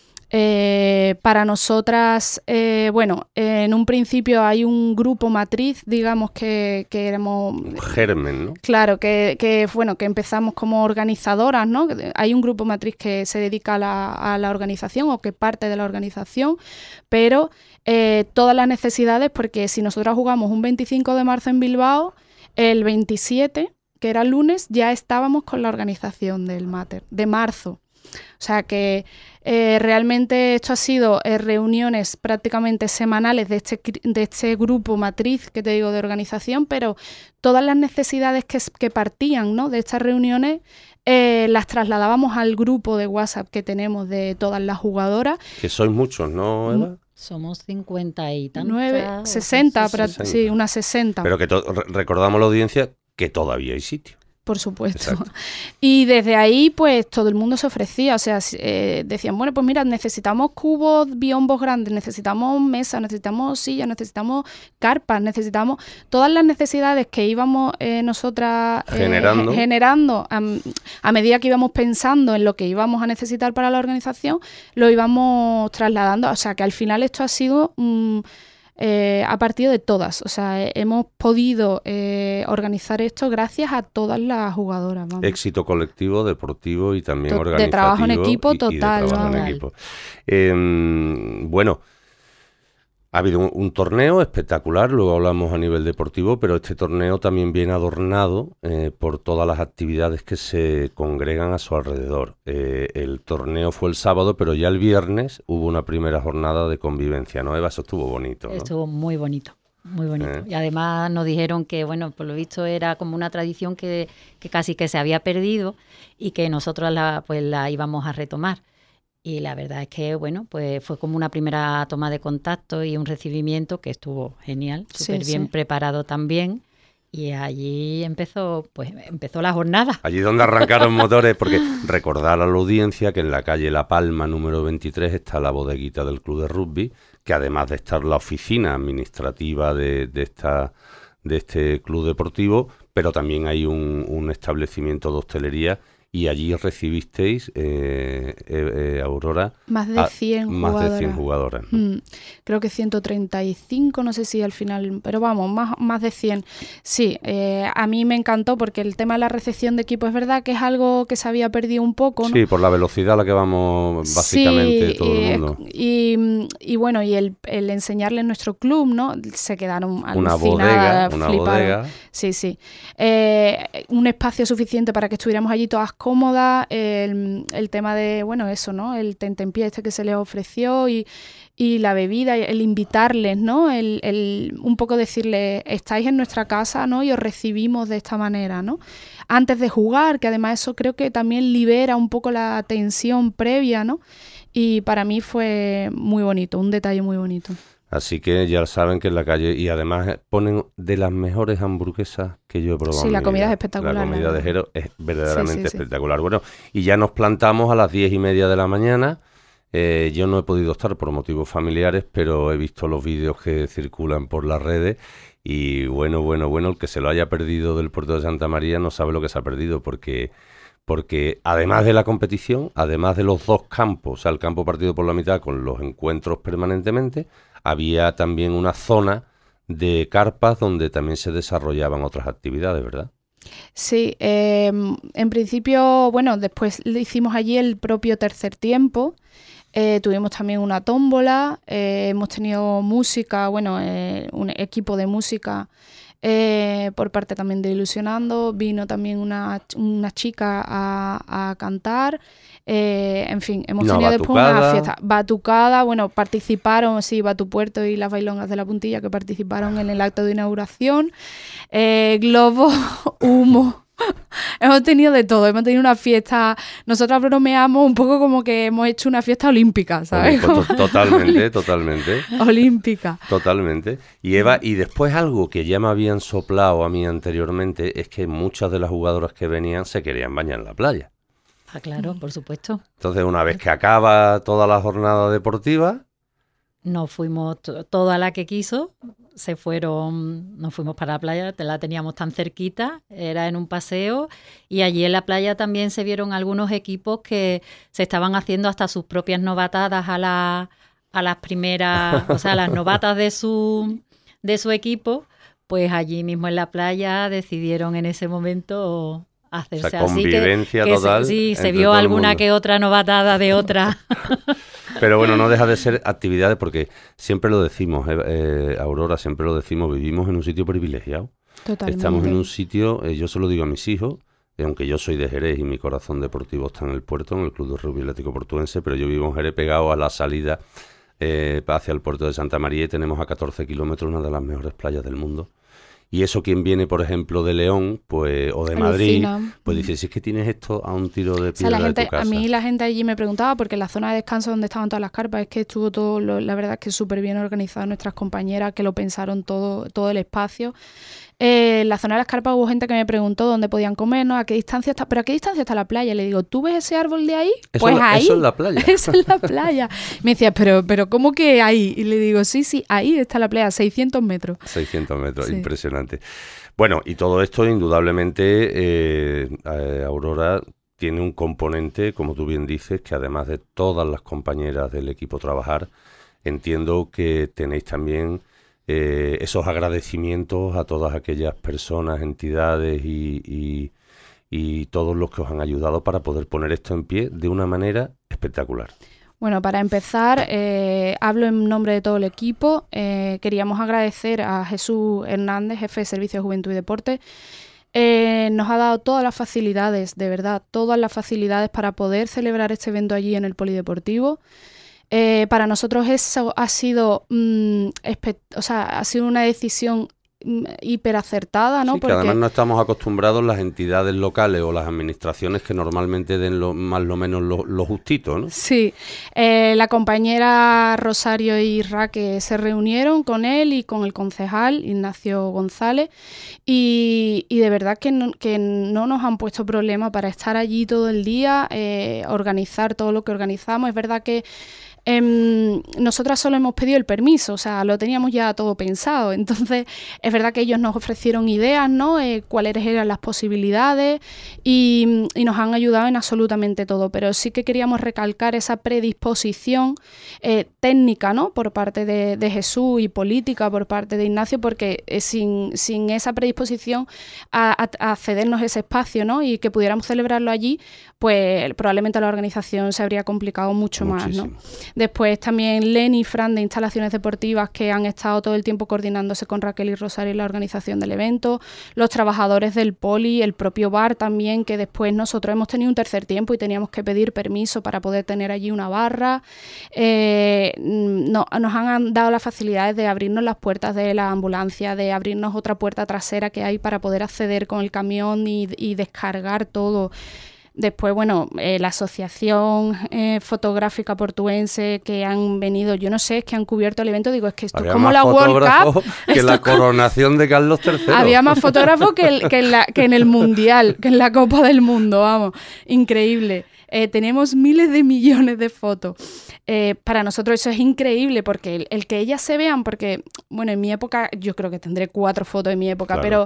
Eh, para nosotras, eh, bueno, eh, en un principio hay un grupo matriz, digamos que, que éramos... Un germen, ¿no? Claro, que, que, bueno, que empezamos como organizadoras, ¿no? Hay un grupo matriz que se dedica a la, a la organización o que parte de la organización, pero eh, todas las necesidades, porque si nosotros jugamos un veinticinco de marzo en Bilbao, el veintisiete, que era lunes, ya estábamos con la organización del Mater, de marzo. O sea que eh, realmente esto ha sido eh, reuniones prácticamente semanales de este, de este grupo matriz que te digo de organización, pero todas las necesidades que, que partían, ¿no?, de estas reuniones eh, las trasladábamos al grupo de WhatsApp que tenemos de todas las jugadoras. Que sois muchos, ¿no, Eva? Somos cincuenta y tantos. nueve, sesenta, sesenta, sí, unas sesenta. Pero que to- recordamos a la audiencia que todavía hay sitio. Por supuesto. Exacto. Y desde ahí, pues, todo el mundo se ofrecía. O sea, eh, decían, bueno, pues mira, necesitamos cubos, biombos grandes, necesitamos mesas, necesitamos sillas, necesitamos carpas, necesitamos todas las necesidades que íbamos eh, nosotras eh, generando, generando a, a medida que íbamos pensando en lo que íbamos a necesitar para la organización, lo íbamos trasladando. O sea, que al final esto ha sido... Um, Eh, a partir de todas, o sea, eh, hemos podido eh, organizar esto gracias a todas las jugadoras. Vamos. Éxito colectivo, deportivo y también to- organizativo. De trabajo en equipo y, y total. de trabajo en equipo. Eh, bueno, ha habido un, un torneo espectacular, luego hablamos a nivel deportivo, pero este torneo también viene adornado eh, por todas las actividades que se congregan a su alrededor. Eh, el torneo fue el sábado, pero ya el viernes hubo una primera jornada de convivencia, ¿no, Eva? Eso estuvo bonito, ¿no? Estuvo muy bonito, muy bonito. Eh. Y además nos dijeron que, bueno, por lo visto era como una tradición que, que casi que se había perdido y que nosotros la, pues la íbamos a retomar. Y la verdad es que, bueno, pues fue como una primera toma de contacto y un recibimiento que estuvo genial, súper Sí, bien sí. preparado también. Y allí empezó, pues empezó la jornada. Allí donde arrancaron motores, porque recordar a la audiencia que en la calle La Palma número veintitrés está la bodeguita del Club de Rugby, que además de estar la oficina administrativa de, de, esta, de este club deportivo, pero también hay un, un establecimiento de hostelería. Y allí recibisteis, eh, eh, eh, Aurora, Más de cien más jugadoras. de cien jugadoras, ¿no? Mm, creo que ciento treinta y cinco, no sé si al final, pero vamos, más, más de cien. Sí, eh, a mí me encantó porque el tema de la recepción de equipo es verdad que es algo que se había perdido un poco, ¿no? Sí, por la velocidad a la que vamos básicamente Sí, todo y, el mundo. Y, y bueno, y el, el enseñarles nuestro club, ¿no? Se quedaron Una bodega, alucinadas, una fliparon. bodega. Sí, sí. Eh, un espacio suficiente para que estuviéramos allí todas cómodas, el, el tema de, bueno, eso, ¿no? El tentempié este que se les ofreció y, y la bebida, el invitarles, ¿no? El, el un poco decirles, estáis en nuestra casa, ¿no? Y os recibimos de esta manera, ¿no? Antes de jugar, que además eso creo que también libera un poco la tensión previa, ¿no? Y para mí fue muy bonito, un detalle muy bonito. Así que ya saben que en la calle, y además ponen de las mejores hamburguesas que yo he probado. Sí, en la mi comida vida. es espectacular, La comida la de verdad. Jero es verdaderamente Sí, sí, sí. espectacular. Bueno, y ya nos plantamos a las diez y media de la mañana. Eh, yo no he podido estar por motivos familiares, pero he visto los vídeos que circulan por las redes. Y bueno, bueno, bueno, el que se lo haya perdido del puerto de Santa María no sabe lo que se ha perdido, porque... Porque además de la competición, además de los dos campos, o sea, el campo partido por la mitad con los encuentros permanentemente, había también una zona de carpas donde también se desarrollaban otras actividades, ¿verdad? Sí, eh, en principio, bueno, después le hicimos allí el propio tercer tiempo. Eh, tuvimos también una tómbola, eh, hemos tenido música, bueno, eh, un equipo de música eh, por parte también de Ilusionando, vino también una, una chica a, a cantar, eh, en fin, hemos Una tenido después una batucada. fiesta. Batucada, bueno, participaron, sí, Batupuerto y las bailongas de la Puntilla que participaron en el acto de inauguración, eh, globo, humo. Hemos tenido de todo, hemos tenido una fiesta, nosotros bromeamos un poco como que hemos hecho una fiesta olímpica, ¿sabes? To- to- Totalmente, totalmente, Olímpica. totalmente. Y Eva, y después algo que ya me habían soplado a mí anteriormente es que muchas de las jugadoras que venían se querían bañar en la playa. Ah, claro, por supuesto. Entonces, una vez que acaba toda la jornada deportiva, Nos fuimos to- toda la que quiso, se fueron, nos fuimos para la playa, te la teníamos tan cerquita, era en un paseo y allí en la playa también se vieron algunos equipos que se estaban haciendo hasta sus propias novatadas a, la, a las primeras, o sea, las novatas de su, de su equipo, pues allí mismo en la playa decidieron en ese momento hacerse o sea, así. que- convivencia que se- total. sí, se entre vio todo el alguna mundo. que otra novatada de otra. Pero bueno, no deja de ser actividades porque siempre lo decimos, eh, eh, Aurora, siempre lo decimos, vivimos en un sitio privilegiado. Totalmente. Estamos en un sitio, eh, yo se lo digo a mis hijos, eh, aunque yo soy de Jerez y mi corazón deportivo está en el puerto, en el Club de Rugby Atlético Portuense, pero yo vivo en Jerez pegado a la salida eh, hacia el puerto de Santa María y tenemos a catorce kilómetros una de las mejores playas del mundo. Y eso quien viene, por ejemplo, de León pues o de Madrid, pues dice, si es que tienes esto a un tiro de piedra, o sea, la gente, de tu casa. A mí la gente allí me preguntaba, porque en la zona de descanso donde estaban todas las carpas, es que estuvo todo, lo, la verdad es que súper bien organizado, nuestras compañeras que lo pensaron todo, todo el espacio. Eh, en la zona de las carpas hubo gente que me preguntó dónde podían comer, ¿no? ¿A qué distancia está? ¿Pero a qué distancia está la playa? Le digo, ¿tú ves ese árbol de ahí? Eso pues la, ahí. Eso es la playa. Eso es la playa. Me decía, ¿pero, pero ¿cómo que ahí? Y le digo, sí, sí, ahí está la playa, seiscientos metros. seiscientos metros, sí. Impresionante. Bueno, y todo esto indudablemente, eh, eh, Aurora, tiene un componente, como tú bien dices, que además de todas las compañeras del equipo trabajar, entiendo que tenéis también eh, esos agradecimientos a todas aquellas personas, entidades y, y, y todos los que os han ayudado para poder poner esto en pie de una manera espectacular. Bueno, para empezar, eh, hablo en nombre de todo el equipo. Eh, queríamos agradecer a Jesús Hernández, jefe de Servicio de Juventud y Deporte. Eh, nos ha dado todas las facilidades, de verdad, todas las facilidades para poder celebrar este evento allí en el Polideportivo. Eh, para nosotros eso ha sido, mmm, o sea, ha sido una decisión hiper acertada, ¿no? Sí, que porque además no estamos acostumbrados las entidades locales o las administraciones que normalmente den lo, más o menos lo, lo justito, ¿no? Sí, eh, la compañera Rosario y Raque se reunieron con él y con el concejal Ignacio González y, y de verdad que no, que no nos han puesto problema para estar allí todo el día, eh, organizar todo lo que organizamos. Es verdad que Eh, nosotras solo hemos pedido el permiso, o sea, lo teníamos ya todo pensado. Entonces, es verdad que ellos nos ofrecieron ideas, ¿no? Eh, cuáles eran las posibilidades y, y nos han ayudado en absolutamente todo. Pero sí que queríamos recalcar esa predisposición eh, técnica, ¿no? Por parte de, de Jesús y política por parte de Ignacio, porque eh, sin, sin esa predisposición a, a, a cedernos ese espacio, ¿no? Y que pudiéramos celebrarlo allí, pues probablemente la organización se habría complicado mucho Muchísimo. más, ¿no? Después también Lenny y Fran de Instalaciones Deportivas, que han estado todo el tiempo coordinándose con Raquel y Rosario en la organización del evento, los trabajadores del Poli, el propio bar también, que después nosotros hemos tenido un tercer tiempo y teníamos que pedir permiso para poder tener allí una barra. Eh, no, nos han dado las facilidades de abrirnos las puertas de la ambulancia, de abrirnos otra puerta trasera que hay para poder acceder con el camión y, y descargar todo. Después, bueno, eh, la Asociación eh, Fotográfica Portuense que han venido, yo no sé, es que han cubierto el evento, digo, es que esto Había es como más la World Cup. Que la coronación de Carlos tercero. Había más fotógrafos que, el, que, en la, que en el Mundial, que en la Copa del Mundo, vamos, increíble. Eh, tenemos miles de millones de fotos. Eh, para nosotros eso es increíble, porque el, el que ellas se vean, porque, bueno, en mi época, yo creo que tendré cuatro fotos en mi época, claro. pero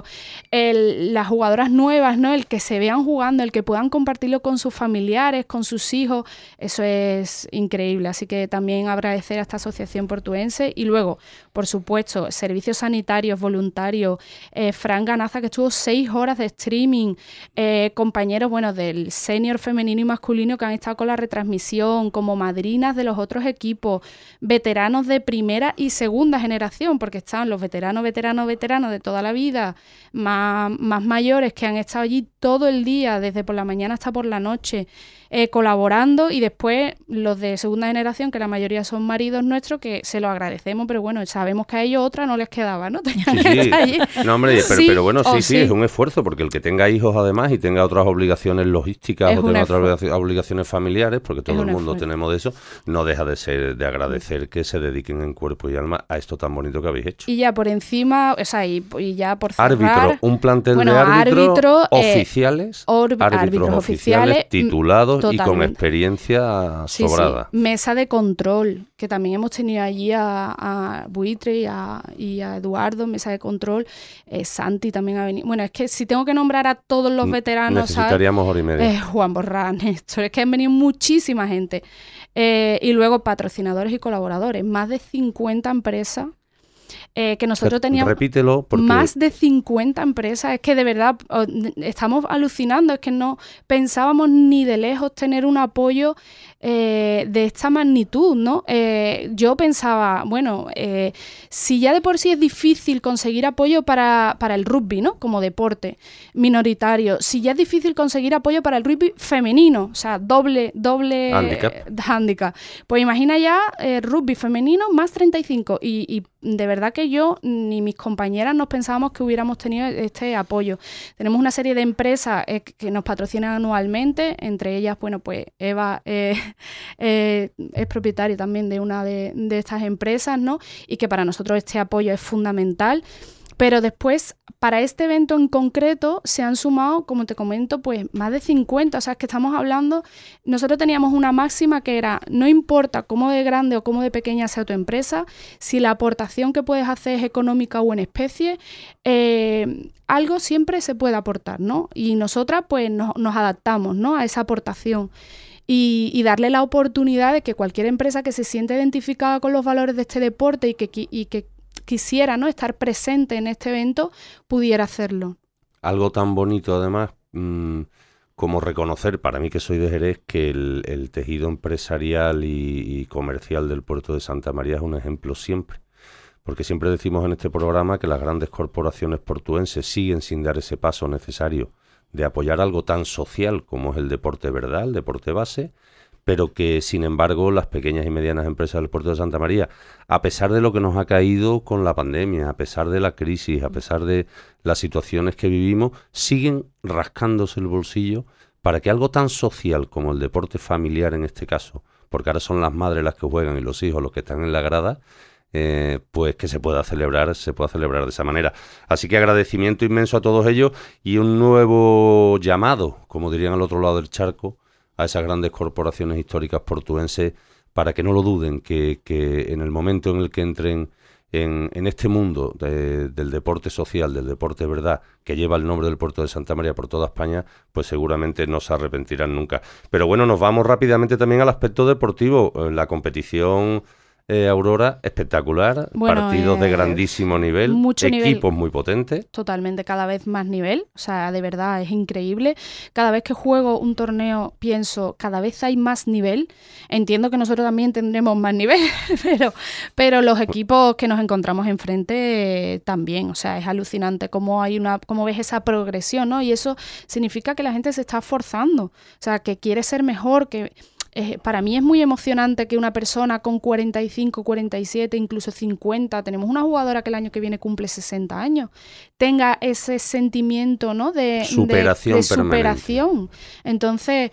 el, las jugadoras nuevas, ¿no? El que se vean jugando, el que puedan compartirlo con sus familiares, con sus hijos, eso es increíble. Así que también agradecer a esta asociación portuense. Y luego, por supuesto, servicios sanitarios, voluntarios, eh, Fran Ganaza, que estuvo seis horas de streaming, eh, compañeros, bueno, del senior femenino y masculino que han estado con la retransmisión, como madrinas de los otros equipos, veteranos de primera y segunda generación, porque están los veteranos, veteranos, veteranos de toda la vida, más, más mayores, que han estado allí todo el día, desde por la mañana hasta por la noche, eh, colaborando, y después los de segunda generación, que la mayoría son maridos nuestros, que se lo agradecemos, pero bueno, sabemos que a ellos otra no les quedaba, ¿no? Tenían Sí, que sí. estar allí. No, hombre, pero, Sí pero bueno, sí, o sí, sí. es un esfuerzo, porque el que tenga hijos además y tenga otras obligaciones logísticas Es o un tenga otras esfuerzo. obligaci- obligaciones familiares, porque todo Es el un mundo esfuerzo. tenemos de eso, no deja de ser de agradecer que se dediquen en cuerpo y alma a esto tan bonito que habéis hecho. Y ya por encima, o sea, y, y ya por cerrar... Árbitro, un plantel bueno, de árbitros árbitro, eh, oficiales, or- árbitros, árbitros oficiales, oficiales, titulados y con totalmente. experiencia Sí, sobrada. sí. Mesa de control, que también hemos tenido allí a, a Buitre y a, y a Eduardo, mesa de control. Eh, Santi también ha venido. Bueno, es que si tengo que nombrar a todos los veteranos, ¿sabes? Necesitaríamos hora y media. Eh, Juan Borrán, Néstor, es que han venido muchísima gente. Eh, y luego patrocinadores y colaboradores, más de cincuenta empresas. Eh, que nosotros teníamos Repítelo, porque más de cincuenta empresas. Es que de verdad oh, estamos alucinando, es que no pensábamos ni de lejos tener un apoyo eh, de esta magnitud, ¿no? Eh, yo pensaba, bueno, eh, si ya de por sí es difícil conseguir apoyo para, para el rugby, ¿no? Como deporte minoritario, si ya es difícil conseguir apoyo para el rugby femenino, o sea, doble, doble Handicap. eh, handicap. Pues imagina ya eh, rugby femenino más treinta y cinco y, y de verdad que que yo ni mis compañeras nos pensábamos que hubiéramos tenido este apoyo. Tenemos una serie de empresas eh, que nos patrocinan anualmente, entre ellas, bueno, pues Eva eh, eh, es propietaria también de una de, de estas empresas, ¿no? Y que para nosotros este apoyo es fundamental. Pero después, para este evento en concreto, se han sumado, como te comento, pues más de cincuenta. O sea, es que estamos hablando... Nosotros teníamos una máxima que era, no importa cómo de grande o cómo de pequeña sea tu empresa, si la aportación que puedes hacer es económica o en especie, eh, algo siempre se puede aportar, ¿no? Y nosotras, pues, no, nos adaptamos, ¿no?, a esa aportación. Y, y darle la oportunidad de que cualquier empresa que se siente identificada con los valores de este deporte y que... Y que quisiera, ¿no?, estar presente en este evento, pudiera hacerlo. Algo tan bonito, además, mmm, como reconocer, para mí que soy de Jerez, que el, el tejido empresarial y, y comercial del puerto de Santa María es un ejemplo siempre. Porque siempre decimos en este programa que las grandes corporaciones portuenses siguen sin dar ese paso necesario de apoyar algo tan social como es el deporte verdad, el deporte base, pero que, sin embargo, las pequeñas y medianas empresas del puerto de Santa María, a pesar de lo que nos ha caído con la pandemia, a pesar de la crisis, a pesar de las situaciones que vivimos, siguen rascándose el bolsillo para que algo tan social como el deporte familiar en este caso, porque ahora son las madres las que juegan y los hijos los que están en la grada, eh, pues que se pueda celebrar, se pueda celebrar de esa manera. Así que agradecimiento inmenso a todos ellos y un nuevo llamado, como dirían al otro lado del charco, a esas grandes corporaciones históricas portuenses, para que no lo duden, que, que en el momento en el que entren en, en este mundo de, del deporte social, del deporte verdad, que lleva el nombre del puerto de Santa María por toda España, pues seguramente no se arrepentirán nunca. Pero bueno, nos vamos rápidamente también al aspecto deportivo. La competición... Eh, Aurora, espectacular, bueno, partidos eh, de grandísimo nivel, mucho equipos nivel, muy potentes. Totalmente, cada vez más nivel, o sea, de verdad es increíble. Cada vez que juego un torneo pienso, cada vez hay más nivel. Entiendo que nosotros también tendremos más nivel, pero, pero los equipos que nos encontramos enfrente eh, también, o sea, es alucinante cómo hay una, cómo ves esa progresión, ¿no? Y eso significa que la gente se está esforzando, o sea, que quiere ser mejor, que... Eh, para mí es muy emocionante que una persona con cuarenta y cinco, cuarenta y siete, incluso cincuenta, tenemos una jugadora que el año que viene cumple sesenta años, tenga ese sentimiento, ¿no?, de superación. De, de superación. Entonces,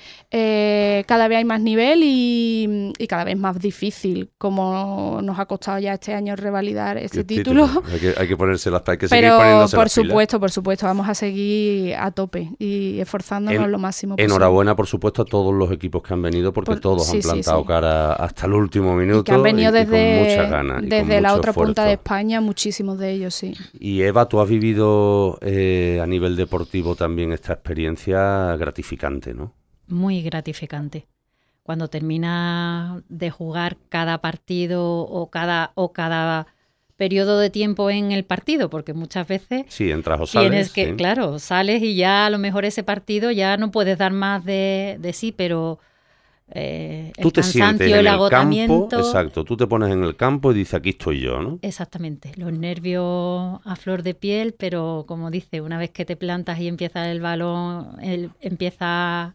eh, cada vez hay más nivel y, y cada vez más difícil, como nos ha costado ya este año revalidar este título. título. Hay, que, hay que ponerse las hay que Pero, seguir poniéndose por las supuesto, pilas. por supuesto, vamos a seguir a tope y esforzándonos en, lo máximo posible. Enhorabuena, por supuesto, a todos los equipos que han venido, porque por, todos sí, han plantado sí, sí. cara hasta el último minuto y, que han venido y, desde, y con muchas ganas. Desde la otra esfuerzo. punta de España, muchísimos de ellos, sí. Y Eva, tú has vivido eh, a nivel deportivo también esta experiencia gratificante, ¿no? Muy gratificante. Cuando terminas de jugar cada partido o cada o cada periodo de tiempo en el partido, porque muchas veces sí, entras o sales, tienes que, sí. claro, sales y ya a lo mejor ese partido ya no puedes dar más de, de sí, pero eh, tú el te cansancio, sientes en el el agotamiento. Campo, exacto, tú te pones en el campo y dices, aquí estoy yo, ¿no? Exactamente, los nervios a flor de piel, pero como dice, una vez que te plantas y empieza el balón, el, empieza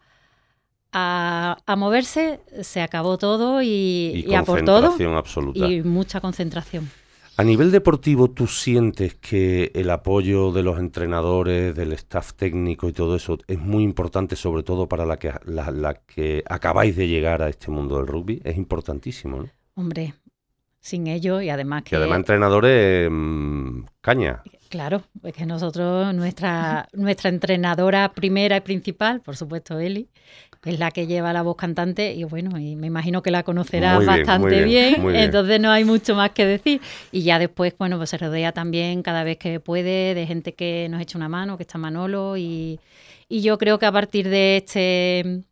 a, a moverse, se acabó todo y, y, y a por todo. Concentración absoluta. Y mucha concentración. A nivel deportivo, ¿tú sientes que el apoyo de los entrenadores, del staff técnico y todo eso es muy importante, sobre todo para la que, la, la que acabáis de llegar a este mundo del rugby? Es importantísimo, ¿no? Hombre, sin ello y además que... Y además entrenadores, mmm, caña. Claro, es que nosotros, nuestra, nuestra entrenadora primera y principal, por supuesto Eli, es la que lleva la voz cantante y bueno, y me imagino que la conocerás muy bien, bastante muy bien, bien, bien, entonces no hay mucho más que decir. Y ya después, bueno, pues se rodea también cada vez que puede de gente que nos echa una mano, que está Manolo, y, y yo creo que a partir de este...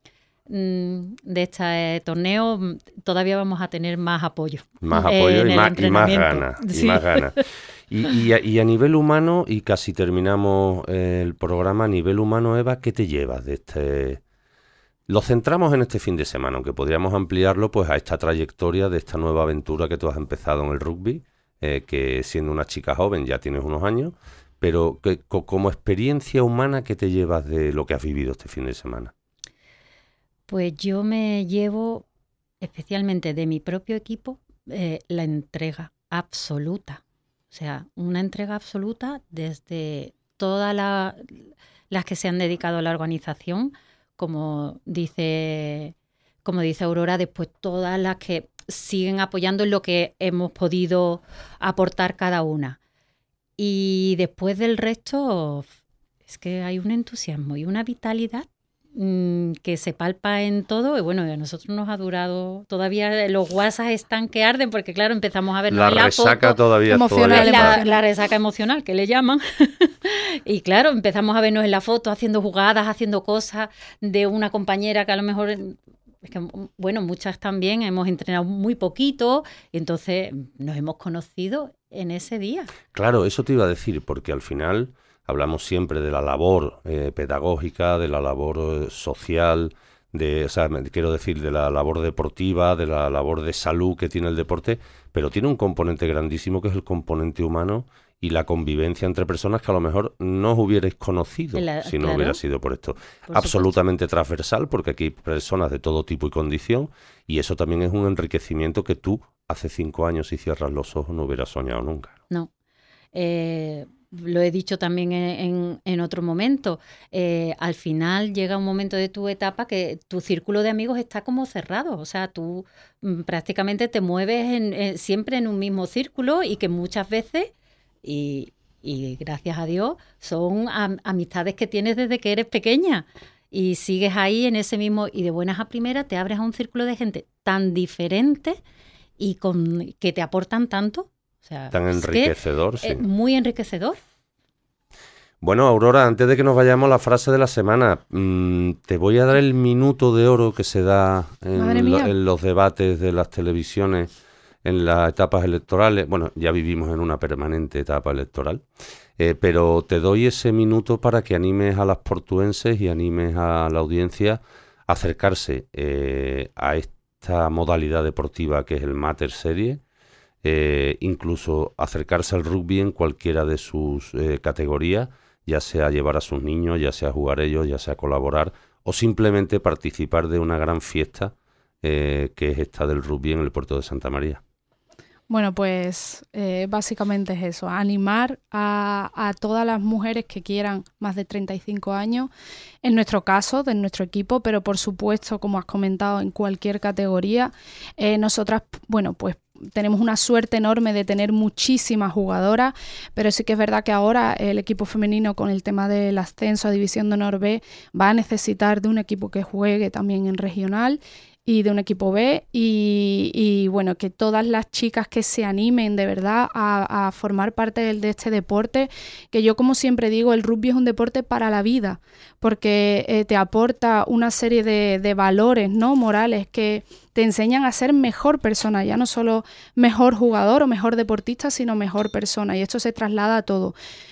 de este torneo todavía vamos a tener más apoyo. Más apoyo y más, y más ganas. Sí. Y más ganas. Y, y, a, y a nivel humano, y casi terminamos el programa, a nivel humano, Eva, ¿qué te llevas de este...? Lo centramos en este fin de semana, aunque podríamos ampliarlo pues a esta trayectoria de esta nueva aventura que tú has empezado en el rugby, eh, que siendo una chica joven ya tienes unos años, pero que, co, como experiencia humana, ¿qué te llevas de lo que has vivido este fin de semana? Pues yo me llevo, especialmente de mi propio equipo, eh, la entrega absoluta. O sea, una entrega absoluta desde todas la, las que se han dedicado a la organización, como dice, como dice Aurora, después todas las que siguen apoyando en lo que hemos podido aportar cada una. Y después del resto, es que hay un entusiasmo y una vitalidad mmm, que se palpa en todo. Y bueno, a nosotros nos ha durado, todavía los WhatsApp están que arden, porque claro, empezamos a ver la la resaca foto, todavía, emocional, todavía la, la resaca emocional, que le llaman. Y claro, empezamos a vernos en la foto haciendo jugadas, haciendo cosas de una compañera que a lo mejor... Es que, bueno, muchas también hemos entrenado muy poquito y entonces nos hemos conocido en ese día. Claro, eso te iba a decir, porque al final hablamos siempre de la labor eh, pedagógica, de la labor eh, social, de, o sea, quiero decir, de la labor deportiva, de la labor de salud que tiene el deporte, pero tiene un componente grandísimo que es el componente humano y la convivencia entre personas que a lo mejor no os hubierais conocido La, si no claro, hubiera sido por esto. Por Absolutamente supuesto. Transversal, porque aquí hay personas de todo tipo y condición, y eso también es un enriquecimiento que tú hace cinco años, si cierras los ojos, no hubieras soñado nunca. No. Eh, lo he dicho también en, en, en otro momento. Eh, al final llega un momento de tu etapa que tu círculo de amigos está como cerrado. O sea, tú mm, prácticamente te mueves en, en, siempre en un mismo círculo y que muchas veces... Y, y gracias a Dios son am, amistades que tienes desde que eres pequeña y sigues ahí en ese mismo, y de buenas a primeras te abres a un círculo de gente tan diferente y con que te aportan tanto. O sea, tan enriquecedor, es que, sí. Eh, muy enriquecedor. Bueno, Aurora, antes de que nos vayamos a la frase de la semana, mmm, te voy a dar el minuto de oro que se da en, lo, en los debates de las televisiones en las etapas electorales. Bueno, ya vivimos en una permanente etapa electoral, eh, pero te doy ese minuto para que animes a las portuenses y animes a la audiencia a acercarse eh, a esta modalidad deportiva que es el Mater Series, eh, incluso acercarse al rugby en cualquiera de sus eh, categorías, ya sea llevar a sus niños, ya sea jugar ellos, ya sea colaborar o simplemente participar de una gran fiesta eh, que es esta del rugby en el puerto de Santa María. Bueno, pues eh, básicamente es eso, animar a, a todas las mujeres que quieran más de treinta y cinco años, en nuestro caso, de nuestro equipo, pero por supuesto, como has comentado, en cualquier categoría. Eh, nosotras, bueno, pues tenemos una suerte enorme de tener muchísimas jugadoras, pero sí que es verdad que ahora el equipo femenino, con el tema del ascenso a División de Honor B, va a necesitar de un equipo que juegue también en regional y de un equipo B, y, y bueno, que todas las chicas que se animen de verdad a, a formar parte de, de este deporte, que yo como siempre digo, el rugby es un deporte para la vida, porque eh, te aporta una serie de, de valores, ¿no?, morales, que te enseñan a ser mejor persona, ya no solo mejor jugador o mejor deportista, sino mejor persona, y esto se traslada a todo.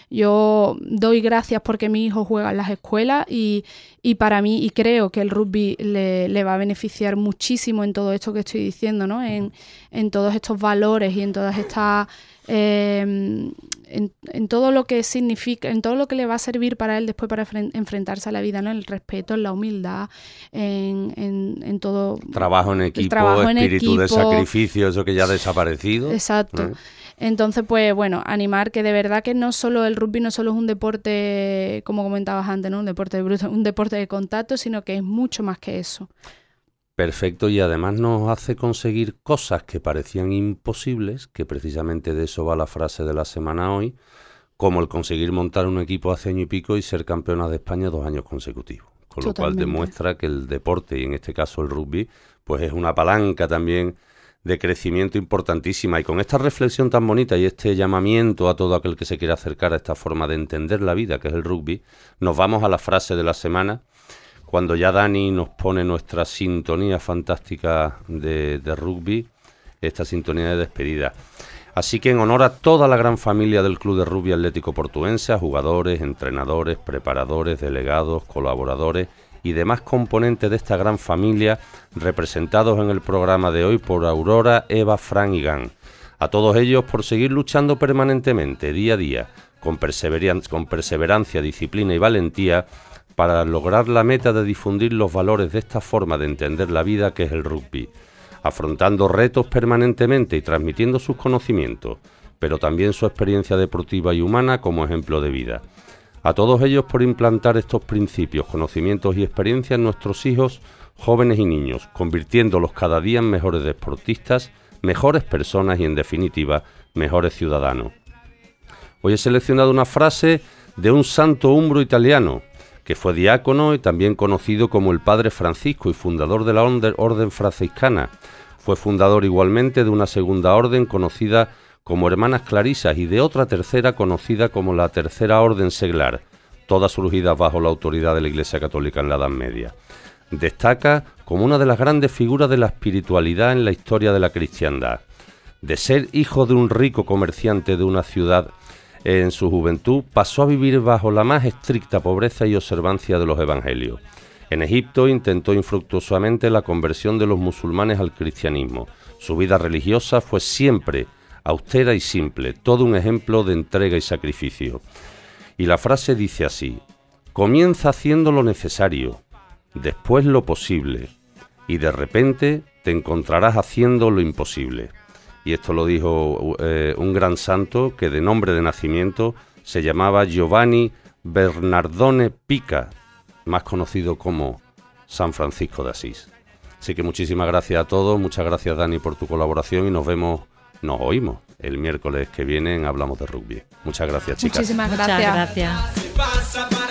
Yo doy gracias porque mi hijo juega en las escuelas y, y para mí, y creo que el rugby le, le va a beneficiar muchísimo en todo esto que estoy diciendo, ¿no?, en, en todos estos valores y en todas estas... Eh, en, en todo lo que significa, en todo lo que le va a servir para él después para fren- enfrentarse a la vida, ¿no?, en el respeto, en la humildad, en, en, en todo. Trabajo en equipo, trabajo en espíritu equipo, de sacrificio, eso que ya ha desaparecido. Exacto. ¿Eh? Entonces, pues bueno, animar que de verdad que no solo el rugby no solo es un deporte, como comentabas antes, ¿no?, un deporte de bruto, un deporte de contacto, sino que es mucho más que eso. Perfecto, y además nos hace conseguir cosas que parecían imposibles, que precisamente de eso va la frase de la semana hoy, como el conseguir montar un equipo hace año y pico y ser campeonas de España dos años consecutivos. Con lo Totalmente. cual demuestra que el deporte, y en este caso el rugby, pues es una palanca también de crecimiento importantísima. Y con esta reflexión tan bonita y este llamamiento a todo aquel que se quiera acercar a esta forma de entender la vida, que es el rugby, nos vamos a la frase de la semana, cuando ya Dani nos pone nuestra sintonía fantástica de, de rugby, esta sintonía de despedida. Así que en honor a toda la gran familia del Club de Rugby Atlético Portuense, a jugadores, entrenadores, preparadores, delegados, colaboradores y demás componentes de esta gran familia, representados en el programa de hoy por Aurora, Eva, Fran y Gan. A todos ellos por seguir luchando permanentemente, día a día, con perseverancia, con perseverancia, disciplina y valentía, para lograr la meta de difundir los valores de esta forma de entender la vida que es el rugby, afrontando retos permanentemente y transmitiendo sus conocimientos, pero también su experiencia deportiva y humana como ejemplo de vida. A todos ellos por implantar estos principios, conocimientos y experiencias en nuestros hijos, jóvenes y niños, convirtiéndolos cada día en mejores deportistas, mejores personas y, en definitiva, mejores ciudadanos. Hoy he seleccionado una frase de un santo umbro italiano, que fue diácono y también conocido como el Padre Francisco y fundador de la Orden Franciscana. Fue fundador igualmente de una segunda orden conocida como Hermanas Clarisas y de otra tercera conocida como la Tercera Orden Seglar, todas surgidas bajo la autoridad de la Iglesia Católica en la Edad Media. Destaca como una de las grandes figuras de la espiritualidad en la historia de la cristiandad. De ser hijo de un rico comerciante de una ciudad en su juventud, pasó a vivir bajo la más estricta pobreza y observancia de los evangelios. En Egipto intentó infructuosamente la conversión de los musulmanes al cristianismo. Su vida religiosa fue siempre austera y simple, todo un ejemplo de entrega y sacrificio. Y la frase dice así: comienza haciendo lo necesario, después lo posible, y de repente te encontrarás haciendo lo imposible. Y esto lo dijo eh, un gran santo que de nombre de nacimiento se llamaba Giovanni Bernardone Pica, más conocido como San Francisco de Asís. Así que muchísimas gracias a todos, muchas gracias Dani por tu colaboración y nos vemos, nos oímos el miércoles que viene en Hablamos de Rugby. Muchas gracias, chicas. Muchísimas gracias. Muchas gracias.